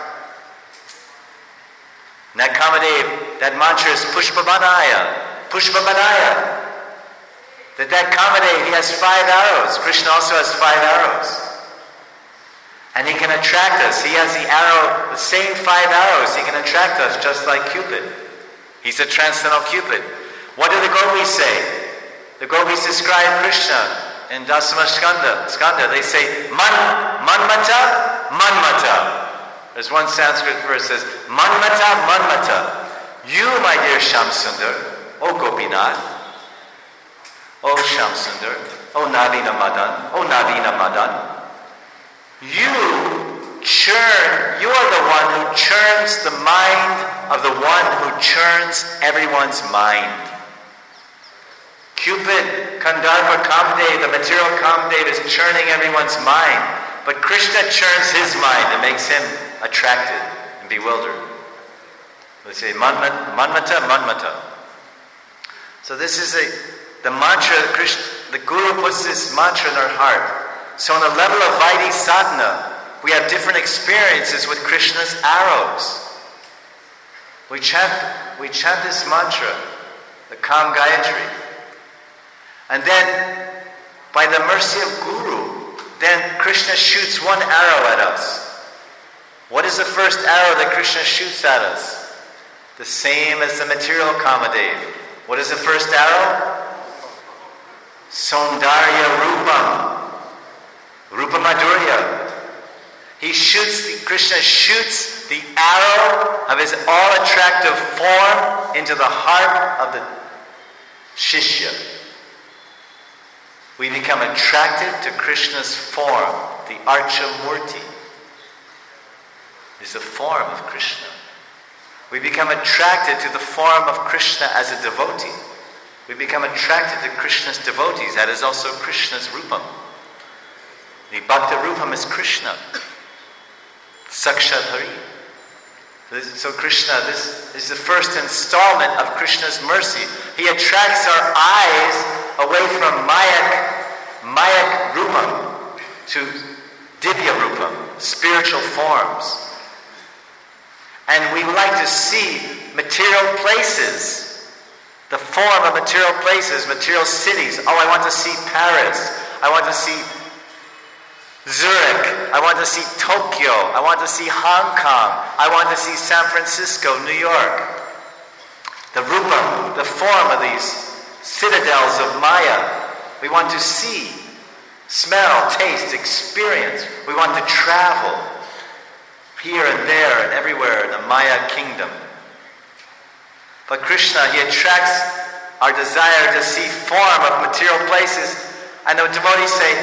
A: And that Kamadev, that mantra is Pushpabanaya, Pushpabanaya. That that Kamadev, he has five arrows. Krishna also has five arrows. And he can attract us. He has the arrow, the same five arrows. He can attract us just like Cupid. He's a transcendental Cupid. What do the gopis say? The gopis describe Krishna in Dasama Skanda. Skanda. They say, Man, Manmata, Manmata. There's one Sanskrit verse that says, Manmata, Manmata. You, my dear Shamsundar, O Gopinath, O Shamsundar, O Navina Madan, O Navina Madan, you churn, you are the one who churns the mind of the one who churns everyone's mind. Cupid, Kandharpa, Kamadev, the material Kamadev is churning everyone's mind. But Krishna churns his mind and makes him attracted and bewildered. We say Manmata, Manmata. So this is a the mantra. Krishna, the Guru puts this mantra in our heart. So on the level of Vaidhi sadhana, we have different experiences with Krishna's arrows. We chant, we chant this mantra, the Kam Gayatri, and then by the mercy of Guru, then Krishna shoots one arrow at us. What is the first arrow that Krishna shoots at us? The same as the material Kamadev. What is the first arrow? Saundarya Rupam. Rupa Madhurya. He shoots, the, Krishna shoots the arrow of his all-attractive form into the heart of the Shishya. We become attracted to Krishna's form, the Archa Murti. Is the form of Krishna. We become attracted to the form of Krishna as a devotee. We become attracted to Krishna's devotees. That is also Krishna's Rupam. The Bhakta Rupam is Krishna. Sakshat Hari. So Krishna, this is the first installment of Krishna's mercy. He attracts our eyes away from Mayak, Mayak Rupam to Divya Rupam, spiritual forms. And we would like to see material places, the form of material places, material cities. Oh, I want to see Paris. I want to see Zurich. I want to see Tokyo. I want to see Hong Kong. I want to see San Francisco, New York. The rupa, the form of these citadels of Maya. We want to see, smell, taste, experience. We want to travel here and there and everywhere in the Maya kingdom. But Krishna, he attracts our desire to see form of material places. And the devotees say,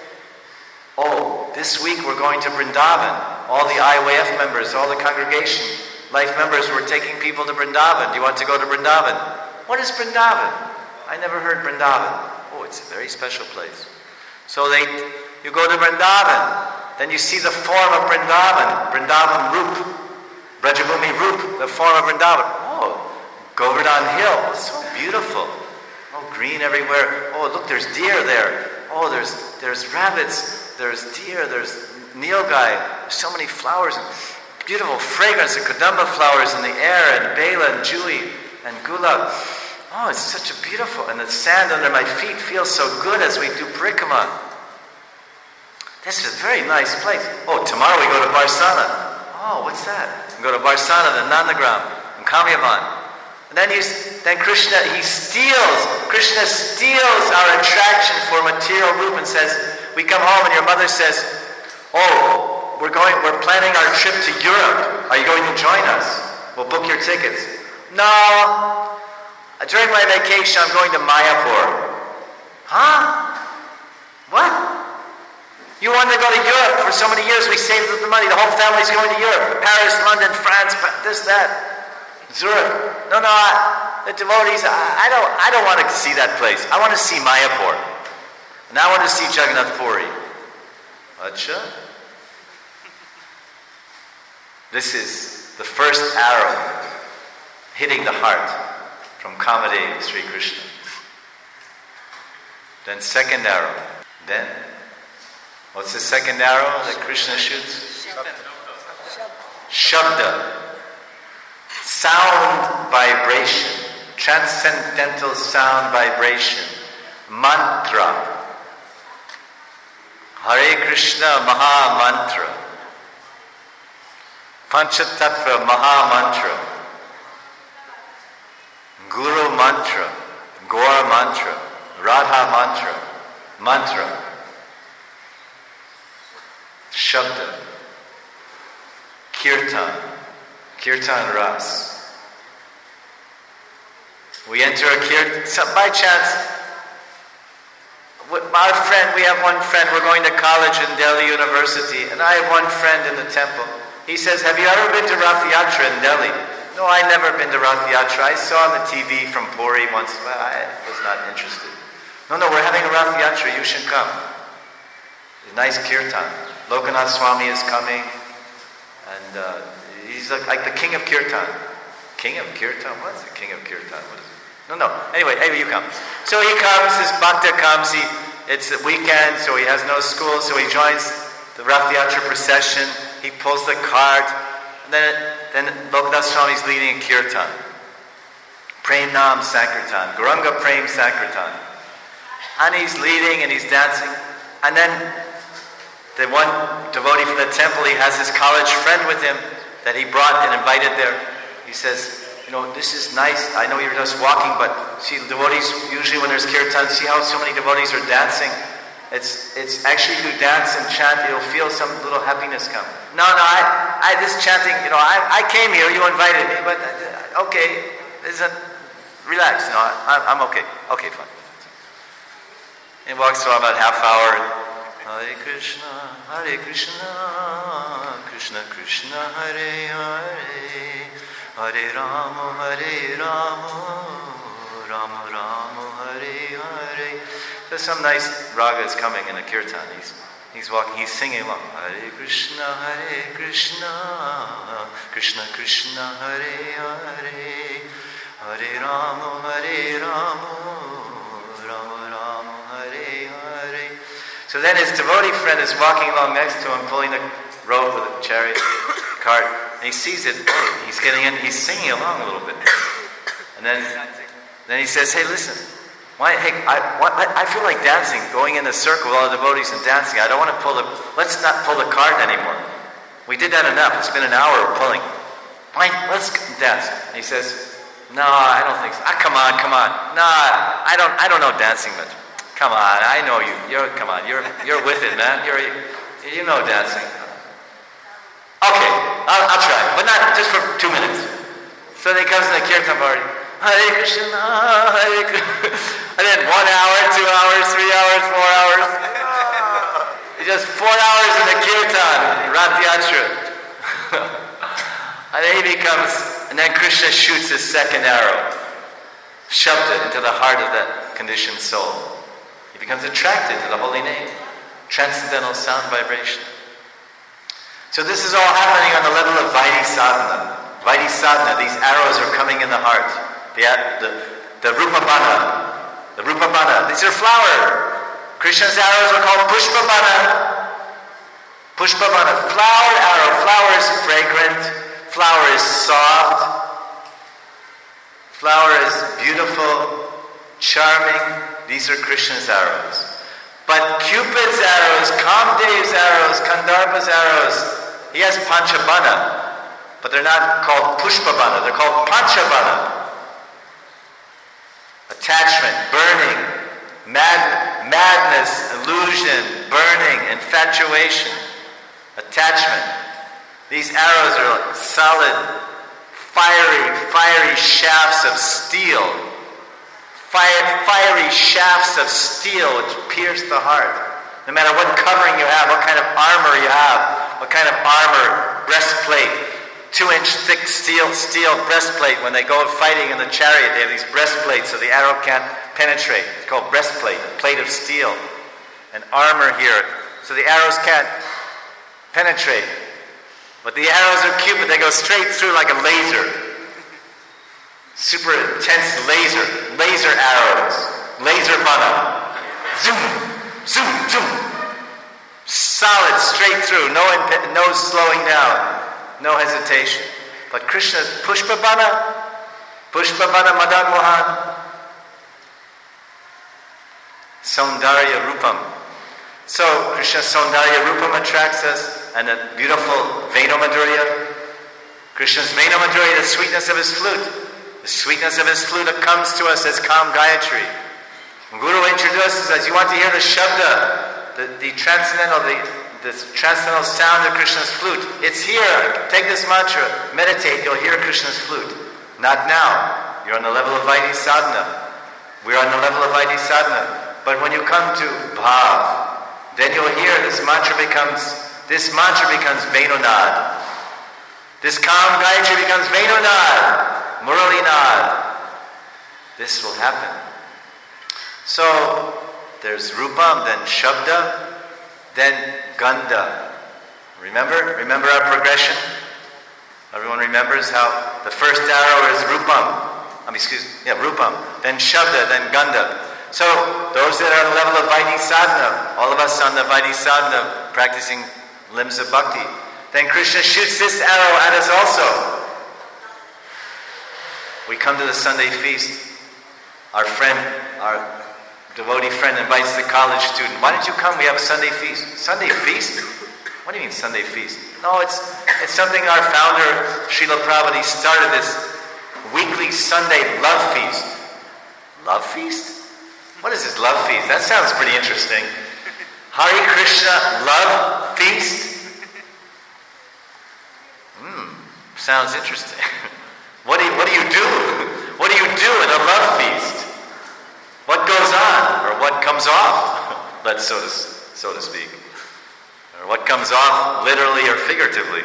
A: oh, this week we're going to Vrindavan. All the I W F members, all the congregation life members were taking people to Vrindavan. Do you want to go to Vrindavan? What is Vrindavan? I never heard Vrindavan. Oh, it's a very special place. So they, you go to Vrindavan. Then you see the form of Vrindavan. Vrindavan Roop. Brajabhumi Roop, the form of Vrindavan. Oh, Govardhan Hill. So beautiful. Oh, green everywhere. Oh, look, there's deer there. Oh, there's there's rabbits. There's deer. There's nilgai. There's so many flowers and beautiful fragrance of kadamba flowers in the air, and bela and jui and gulab. Oh, it's such a beautiful, and the sand under my feet feels so good as we do parikama. This is a very nice place. Oh, tomorrow we go to Barsana. Oh, what's that? We go to Barsana, the Nandagram, and Kamyavan. And then he's, then Krishna, he steals, Krishna steals our attraction for material roop and says, we come home and your mother says, oh, we're going, we're planning our trip to Europe. Are you going to join us? We'll book your tickets. No. During my vacation, I'm going to Mayapur. Huh? What? You wanted to go to Europe for so many years. We saved up the money. The whole family's going to Europe. Paris, London, France, this, that. Zurich. No, no, I, the devotees, I, I don't I don't want to see that place. I want to see Mayapur. And I want to see Jagannath Puri. Acha? This is the first arrow hitting the heart from Kamadev Sri Krishna. Then second arrow. Then, what's the second arrow that Krishna shoots? Shabda. Sound vibration. Transcendental sound vibration. Mantra. Hare Krishna Maha Mantra. Panchatattva Maha Mantra. Guru Mantra. Gaur Mantra. Radha Mantra. Mantra. Shabda. Kirtan. Kirtan Ras. We enter a kirtan. By chance, our friend, we have one friend, we're going to college in Delhi University, and I have one friend in the temple. He says, have you ever been to Rath Yatra in Delhi? No, I've never been to Rath Yatra. I saw on the T V from Puri once, but I was not interested. No, no, we're having a Rath Yatra, you should come. It's a nice kirtan. Lokanath Swami is coming, and uh, he's like, like the king of kirtan. King of kirtan? What's the king of kirtan? What is it? No, no. Anyway, anyway, you come. So he comes, his bhakta comes, he, it's a weekend, so he has no school, so he joins the Rath Yatra procession, he pulls the cart, and then, then Lokanath Swami is leading a kirtan. Prem Nam Sankirtan, Gauranga Prem Sankirtan. And he's leading and he's dancing, and then the one devotee from the temple, he has his college friend with him that he brought and invited there. He says, you know, this is nice. I know you're just walking, but see, the devotees, usually when there's kirtan, see how so many devotees are dancing? It's it's actually, if you dance and chant, you'll feel some little happiness come. No, no, I, I this chanting, you know, I, I came here, you invited me, but uh, okay, isn't, relax, no, I, I'm okay. Okay, fine. He walks for about half hour, Hare Krishna, Hare Krishna, Krishna Krishna, Hare Hare, Hare Rama, Hare Rama, Rama Rama, Hare Hare. So some nice raga is coming in a kirtan. He's he's walking, he's singing along. Hare Krishna, Hare Krishna, Krishna Krishna, Hare Hare, Hare Rama, Hare Rama, Rama Rama, Hare Hare. So So then his devotee friend is walking along next to him, pulling the rope with a chariot cart, and he sees it. Oh, he's getting in. He's singing along a little bit, and then, then he says, "Hey, listen, why? Hey, I, why, I feel like dancing, going in a circle with all the devotees and dancing. I don't want to pull the. Let's not pull the cart anymore. We did that enough. It's been an hour of pulling. Fine, let's dance." And he says, "No, I don't think so. Ah, come on, come on. No, I don't. I don't know dancing much. Come on, I know you. You're come on. You're you're with it, man. You're you know dancing. Okay, I'll, I'll try, but not just for two minutes." So then he comes to the kirtan party. Hare Krishna, Hare Krishna. And then one hour, two hours, three hours, four hours. It's just four hours in the kirtan, Ratyatra. And then he becomes, and then Krishna shoots his second arrow, shoved it into the heart of that conditioned soul. He becomes attracted to the holy name, transcendental sound vibration. So this is all happening on the level of Vaidhi sadhana. Vaidhi sadhana, these arrows are coming in the heart. The, the, the Rupa Bana, the Rupa Bana, these are flower. Krishna's arrows are called Pushpa Bana. Pushpa Bana, flower arrow. Flower is fragrant. Flower is soft. Flower is beautiful, charming. These are Krishna's arrows. But Cupid's arrows, Kamdev's arrows, Kandarpa's arrows, he has Panchabana, but they're not called Pushpabana, they're called Panchabana. Attachment, burning, mad, madness, illusion, burning, infatuation, attachment. These arrows are solid, fiery, fiery shafts of steel. Fire, fiery shafts of steel which pierce the heart. No matter what covering you have, what kind of armor you have, what kind of armor, breastplate, two-inch thick steel steel breastplate. When they go fighting in the chariot, they have these breastplates so the arrow can't penetrate. It's called breastplate, a plate of steel. And armor here, so the arrows can't penetrate. But the arrows are Cupid, they go straight through like a laser. Super intense laser, laser arrows, laser bana. Zoom, zoom, zoom. Solid, straight through, no imp- no slowing down, no hesitation. But Krishna's Pushpa Bana, Pushpa Bana Madan Mohan, Saundarya Rupam. So Krishna's Saundarya Rupam attracts us, and the beautiful Venu Madhurya. Krishna's Venu Madhurya, the sweetness of his flute. The sweetness of his flute comes to us as Kam Gayatri. When Guru introduces us, you want to hear the Shabda, the, the transcendental, the, the transcendental sound of Krishna's flute. It's here. Take this mantra, meditate, you'll hear Krishna's flute. Not now. You're on the level of Vaidhi sadhana. We're on the level of Vaidhi sadhana. But when you come to Bhav, then you'll hear this mantra becomes, this mantra becomes Venunad. This Kam Gayatri becomes Venunad. Muralinad. This will happen. So there's Rupam, then Shabda, then Gandha. Remember? Remember our progression? Everyone remembers how the first arrow is Rupam. I mean, excuse me, yeah, Rupam. Then Shabda, then Gandha. So those that are on the level of Vaidhi sadhana, all of us on the Vaidhi sadhana, practicing limbs of bhakti. Then Krishna shoots this arrow at us also. We come to the Sunday feast. Our friend, our devotee friend invites the college student. Why don't you come? We have a Sunday feast. Sunday feast? What do you mean Sunday feast? No, it's it's something our founder, Srila Prabhupada, started this weekly Sunday love feast. Love feast? What is this love feast? That sounds pretty interesting. Hare Krishna love feast? Hmm, sounds interesting. What do you, what do you do? What do you do at a love feast? What goes on, or what comes off? Let's so to so to speak, or what comes off, literally or figuratively.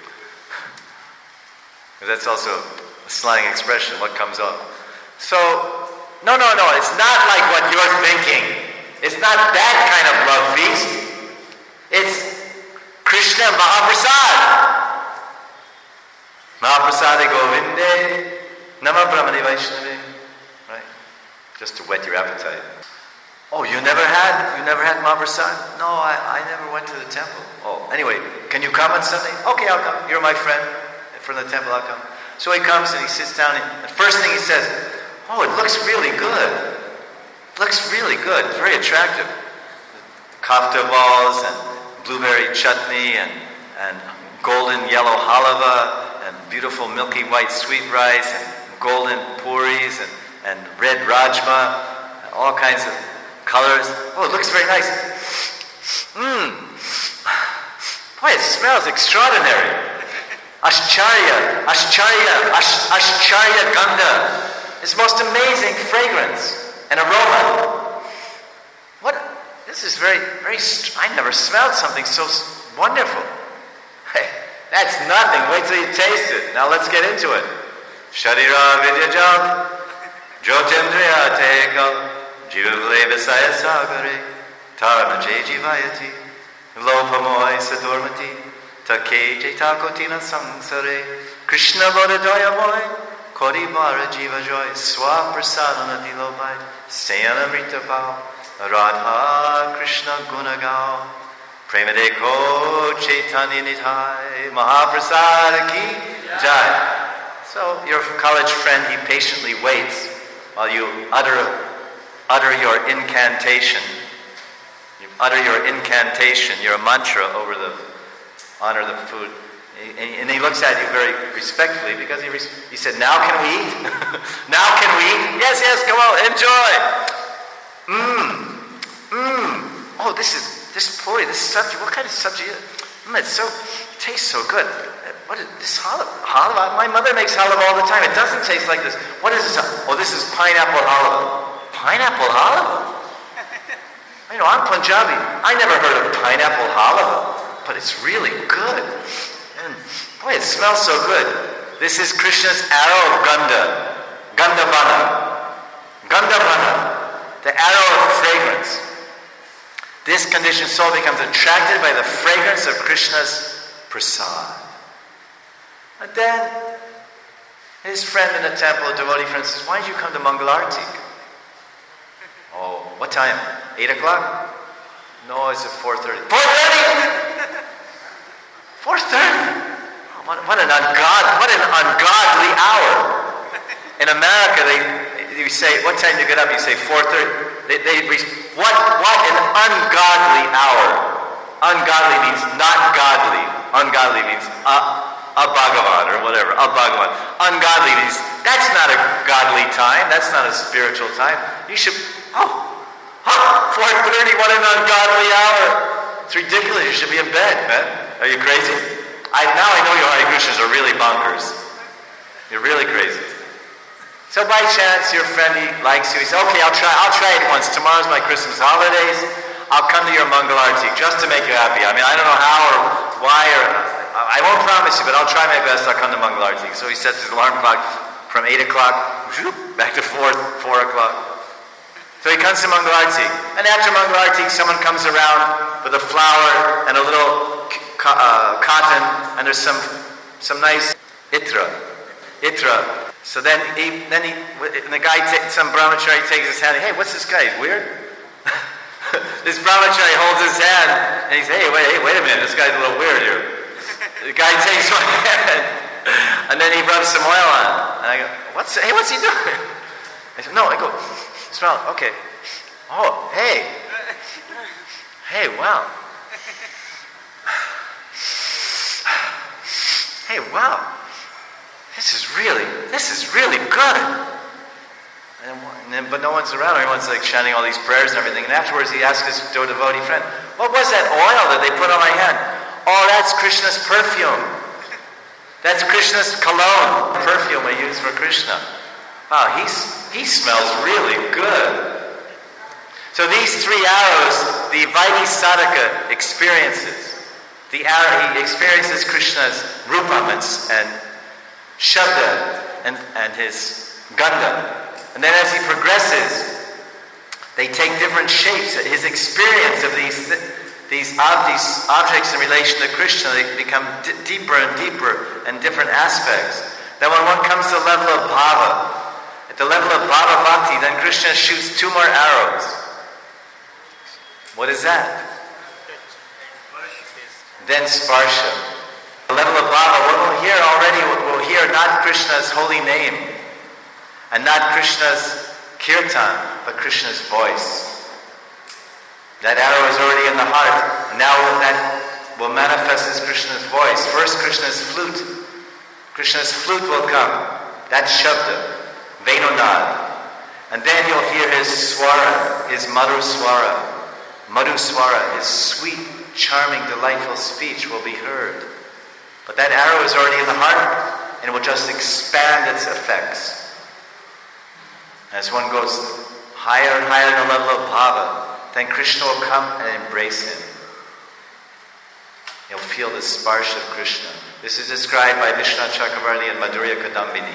A: That's also a slang expression. What comes off? So, no, no, no. It's not like what you're thinking. It's not that kind of love feast. It's Krishna Mahaprasad. Mahaprasade Govinde, Nama Brahmane Vaishnavi. Right? Just to whet your appetite. Oh, you never had, you never had Mahaprasad? No, I, I never went to the temple. Oh, anyway, can you come on Sunday? Okay, I'll come. You're my friend. From the temple, I'll come. So he comes and he sits down, and the first thing he says, oh, it looks really good. It looks really good. Very attractive. Kafta balls and blueberry chutney and, and golden yellow halava and beautiful milky white sweet rice and golden puris and, and red rajma and all kinds of colors. Oh, it looks very nice. Mmm. Boy, it smells extraordinary. Ashcharya, Ashcharya, Ash, Ashcharya Gandha. It's most amazing fragrance and aroma. What? This is very, very, I never smelled something so wonderful. Hey, that's nothing. Wait till you taste it. Now let's get into it. Sharira vidyajam, jyotimdriya tekam, jivavle visaya sagare, taranaje jivayati, lopamoy sadormati, take jetakotina sangsare, Krishna bodhadoyamoy, kodi vara jiva joy, swa prasadana dilobai, sayanamrita bhav, Radha Krishna Gunagao, Premadeko Chaitanya Nithai, Mahaprasad ki Jai. So your college friend, he patiently waits while you utter, utter your incantation. You utter your incantation, your mantra over the, honor the food. And he looks at you very respectfully because he, he said, now can we eat? Now can we eat? Yes, yes, come on, enjoy. Mmm, mmm. Oh, this is, this puri, this sabji, what kind of sabji is it? Mmm, it's so, it tastes so good. What is this halava? Halava? My mother makes halava all the time. It doesn't taste like this. What is this? Oh, this is pineapple halava. Pineapple halava? You know, I'm Punjabi. I never heard of pineapple halava, but it's really good. And boy, it smells so good. This is Krishna's arrow of Gandha. Gandhavana. Gandhavana. The arrow of fragrance. This conditioned soul becomes attracted by the fragrance of Krishna's prasad. And then his friend in the temple, a devotee friend, says, why did you come to Mangalarti? Oh, what time? Eight o'clock? No, it's at four thirty. Four thirty? Four thirty? What, what an ungod, what an ungodly hour! In America, they you say, what time do you get up? You say four thirty. They, they what what an ungodly hour! Ungodly means not godly. Ungodly means uh, a Bhagavan or whatever. A Bhagavan. Ungodly means that's not a godly time. That's not a spiritual time. You should. Oh. four thirty, what an ungodly hour. It's ridiculous. You should be in bed, man. Are you crazy? I, now I know your Hare Krishnas are really bonkers. You're really crazy. So by chance, your friend, he likes you. He says, okay, I'll try I'll try it once. Tomorrow's my Christmas holidays. I'll come to your Mangalarti just to make you happy. I mean, I don't know how or why, or I won't promise you, but I'll try my best. I'll come to Mangalarti. So he sets his alarm clock from eight o'clock, back to four, four o'clock. So he comes to Mangalarti, and after Mangalarti, someone comes around with a flower and a little uh, cotton, and there's some some nice itra, itra. So then he, then he, and the guy, ta- some brahmachari takes his hand. Hey, what's this guy? He's weird. This brahmachari holds his hand, and he says, hey, wait, hey, wait a minute, this guy's a little weird here. The guy takes my hand, and then he rubs some oil on it. And I go, what's, hey, what's he doing? I said, no, I go, smell, okay. Oh, hey. Hey, wow. Hey, wow. This is really, this is really good. And then, but no one's around. Everyone's like chanting all these prayers and everything. And afterwards he asked his devotee friend, what was that oil that they put on my hand? Oh, that's Krishna's perfume. That's Krishna's cologne, perfume we use for Krishna. Wow, he's, he smells really good. So these three arrows, the Vaidhi Sadhaka experiences. The arrow, he experiences Krishna's rupam and, and shabda and, and his gandha. And then as he progresses, they take different shapes. His experience of these these, ob- these objects in relation to Krishna, they become d- deeper and deeper and different aspects. Then when one comes to the level of bhava, at the level of bhava bhakti, then Krishna shoots two more arrows. What is that? Then sparsha. The level of bhava, what we'll hear already, we'll hear not Krishna's holy name, and not Krishna's kirtan, but Krishna's voice. That arrow is already in the heart, and now that will manifest as Krishna's voice. First, Krishna's flute. Krishna's flute will come. That's Shabda, Venonad. And then you'll hear his swara, his madhu swara. Madhu swara, his sweet, charming, delightful speech will be heard. But that arrow is already in the heart, and it will just expand its effects. As one goes higher and higher in the level of bhava, then Krishna will come and embrace him. You'll feel the sparsha of Krishna. This is described by Vishnu Chakravarti and Madhurya Kadambini.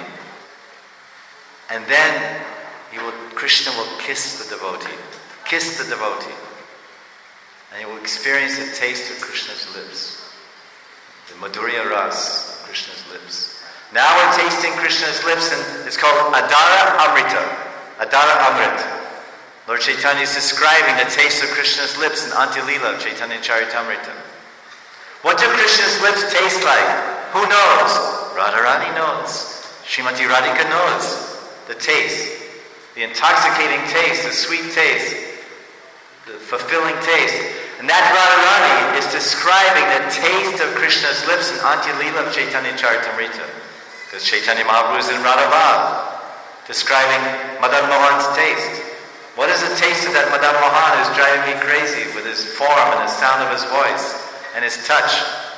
A: And then he will, Krishna will kiss the devotee. Kiss the devotee. And you will experience the taste of Krishna's lips. The Madhurya Ras of Krishna's lips. Now we're tasting Krishna's lips, and it's called Adara Amrita. Adara Amrit. Lord Chaitanya is describing the taste of Krishna's lips in Antilila of Chaitanya Charitamrita. What do Krishna's lips taste like? Who knows? Radharani knows. Srimati Radhika knows the taste. The intoxicating taste, the sweet taste, the fulfilling taste. And that Radharani is describing the taste of Krishna's lips in Antilila of Chaitanya Charitamrita. Because Chaitanya Mahaprabhu is in Radhabhav, describing Madan Mohan's taste. What is the taste of that Madan Mohan who's driving me crazy with his form and the sound of his voice and his touch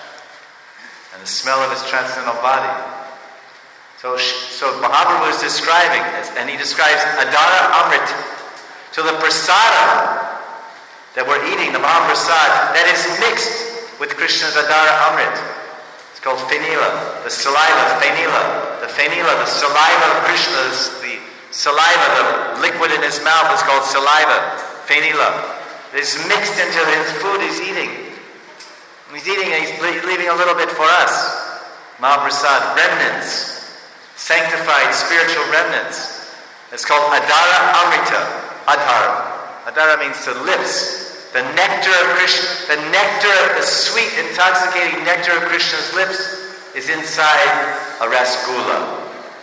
A: and the smell of his transcendental body? So, so Mahaprabhu is describing, and he describes Adara Amrit. So the prasadam that we're eating, the Mahaprasad, that is mixed with Krishna's Adara Amrit. It's called Fenila, the saliva, Fenila. The Fenila, the saliva of Krishna, the saliva, the liquid in his mouth is called saliva, Fenila. It's mixed into his food he's eating. He's eating and he's leaving a little bit for us. Mahaprasad, remnants, sanctified spiritual remnants. It's called Adara Amrita. Adhara. Adhara means to lips. The nectar of Krishna, the nectar, the sweet, intoxicating nectar of Krishna's lips is inside a rasgula.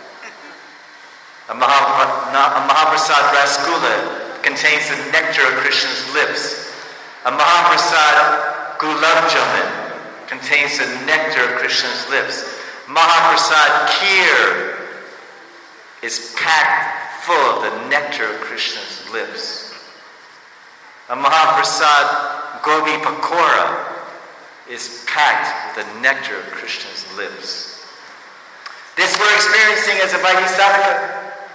A: A, Maha, a Mahaprasad rasgula contains the nectar of Krishna's lips. A Mahaprasad gulab jamun contains the nectar of Krishna's lips. Mahaprasad kheer is packed full of the nectar of Krishna's lips. A Mahaprasad gobi pakora is packed with the nectar of Krishna's lips. This we're experiencing as a Vaidhi.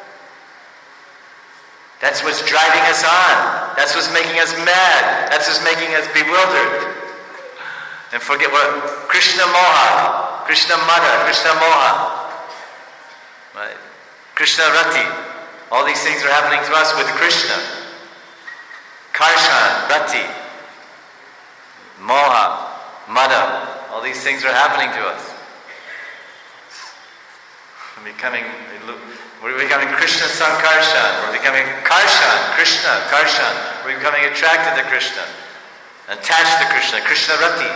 A: That's what's driving us on. That's what's making us mad. That's what's making us bewildered. And forget what Krishna Moha, Krishna Mada, Krishna Moha, right? Krishna Rati. All these things are happening to us with Krishna. Karshan, Rati, Moha, Mada. All these things are happening to us. We're becoming, we're becoming Krishna Sankarshan. We're becoming Karshan, Krishna, Karshan. We're becoming attracted to Krishna, attached to Krishna, Krishna Rati.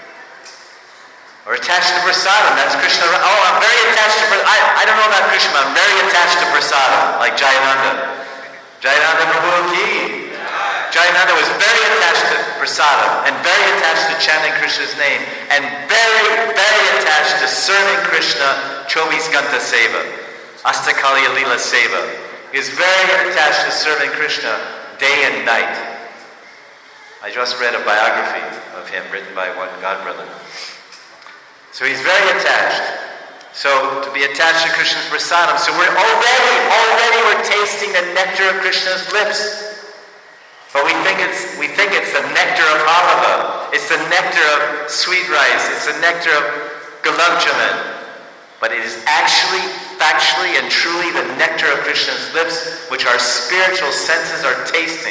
A: Or attached to prasadam, that's Krishna. Oh, I'm very attached to prasadam. I, I don't know about Krishna, I'm very attached to prasadam, like Jayananda. Jayananda Prabhu ki. Jayananda was very attached to prasadam, and very attached to chanting Krishna's name, and very, very attached to serving Krishna, Chobis Ganta Seva, Astakaliya Lila Seva. He is very attached to serving Krishna day and night. I just read a biography of him written by one godbrother. So he's very attached. So to be attached to Krishna's prasadam. So we're already, already we're tasting the nectar of Krishna's lips. But we think it's we think it's the nectar of halava. It's the nectar of sweet rice. It's the nectar of gulab jamun. But it is actually, factually, and truly the nectar of Krishna's lips, which our spiritual senses are tasting.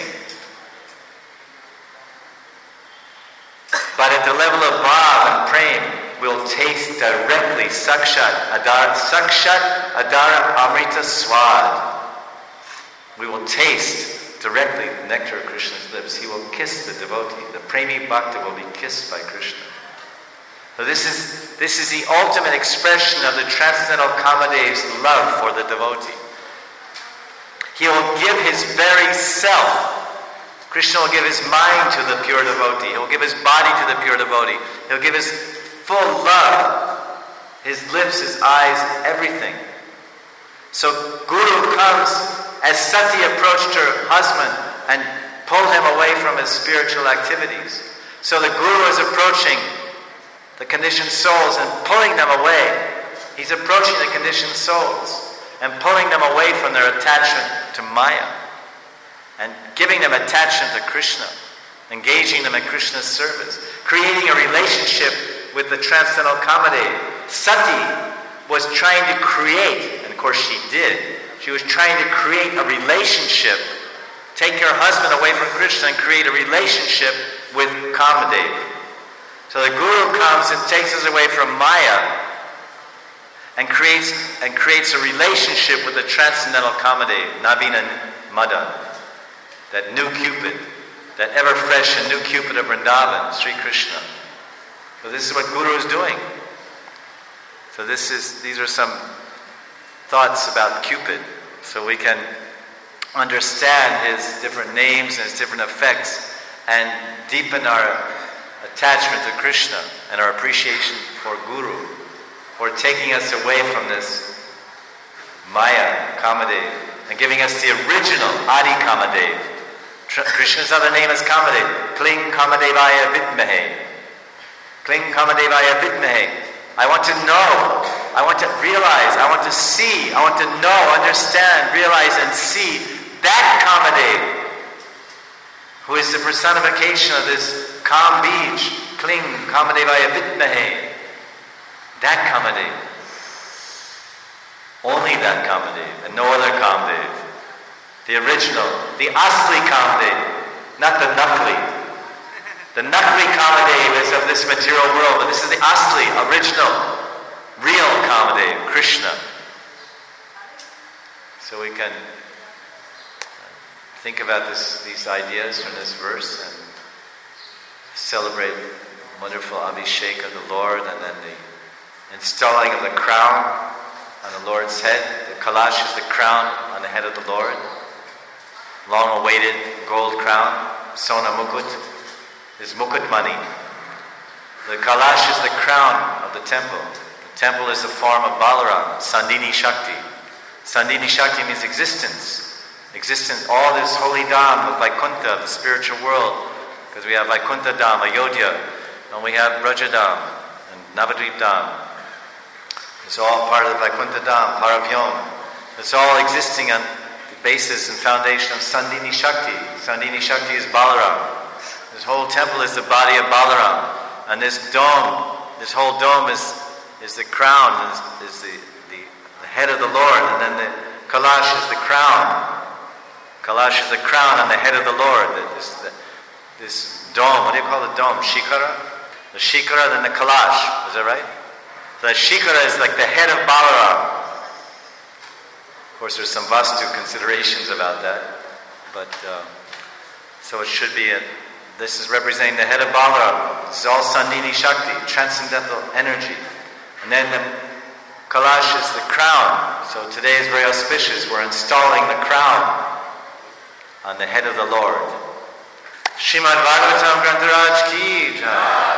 A: But at the level of bhav and prem, we'll taste directly sakshat adara, sakshat adara amrita swad. We will taste directly nectar of Krishna's lips. He will kiss the devotee. The Premi Bhakta will be kissed by Krishna. So this is, this is the ultimate expression of the Transcendental Kamadev's love for the devotee. He will give his very self. Krishna will give his mind to the pure devotee. He will give his body to the pure devotee. He'll give his full love, his lips, his eyes, everything. So Guru comes as Sati approached her husband and pulled him away from his spiritual activities. So the Guru is approaching the conditioned souls and pulling them away. He's approaching the conditioned souls and pulling them away from their attachment to Maya and giving them attachment to Krishna, engaging them in Krishna's service, creating a relationship with the Transcendental Kamadev. Sati was trying to create, and of course she did, she was trying to create a relationship, take her husband away from Krishna and create a relationship with Kamadev. So the Guru comes and takes us away from Maya and creates and creates a relationship with the Transcendental Kamadev, Navina Madan, that new Cupid, that ever fresh and new Cupid of Vrindavan, Sri Krishna. So this is what Guru is doing. So this is these are some thoughts about Cupid, so we can understand his different names and his different effects and deepen our attachment to Krishna and our appreciation for Guru, for taking us away from this Maya Kamadev and giving us the original Adi Kamadev. Krishna's other name is Kamadev. Kling Kamadevaya Vidmahe. Kling Kamadevaya Vidmahe. I want to know, I want to realize, I want to see, I want to know, understand, realize and see that Kamadev, who is the personification of this Kam Bij, Kling Kamadevaya Vidmahe. That Kamadev. Only that Kamadev and no other Kamadev. The original, the Asli Kamadev, not the Nakli. The Nakli Kamadev is of this material world, but this is the Asli, original, real Kamadev, Krishna. So we can think about this, these ideas from this verse and celebrate wonderful Abhishek of the Lord, and then the installing of the crown on the Lord's head. The Kalash is the crown on the head of the Lord. Long awaited gold crown, Sona Mukut, is Mukut Mani. The Kalash is the crown of the temple. The temple is the form of Balaram, Sandini Shakti. Sandini Shakti means existence. Existence, all this holy Dham of Vaikuntha, the spiritual world, because we have Vaikuntha Dham, Ayodhya, and we have Braja Dham, and Navadvip Dham. It's all part of the Vaikuntha Dham, Paravyom. It's all existing on the basis and foundation of Sandini Shakti. Sandini Shakti is Balaram. This whole temple is the body of Balaram. And this dome, this whole dome is, is the crown, is, is the, the, the head of the Lord. And then the Kalash is the crown. Kalash is the crown on the head of the Lord. This, the, this dome, what do you call the dome? Shikara? The Shikara, then the Kalash. Is that right? So the Shikara is like the head of Balaram. Of course, there's some Vastu considerations about that. But, uh, so it should be, a, this is representing the head of Balaram. This is all Sandini Shakti, transcendental energy. And then the Kalash is the crown. So today is very auspicious. We're installing the crown on the head of the Lord. Srimad Bhagavatam Grantaraj Ki Jai.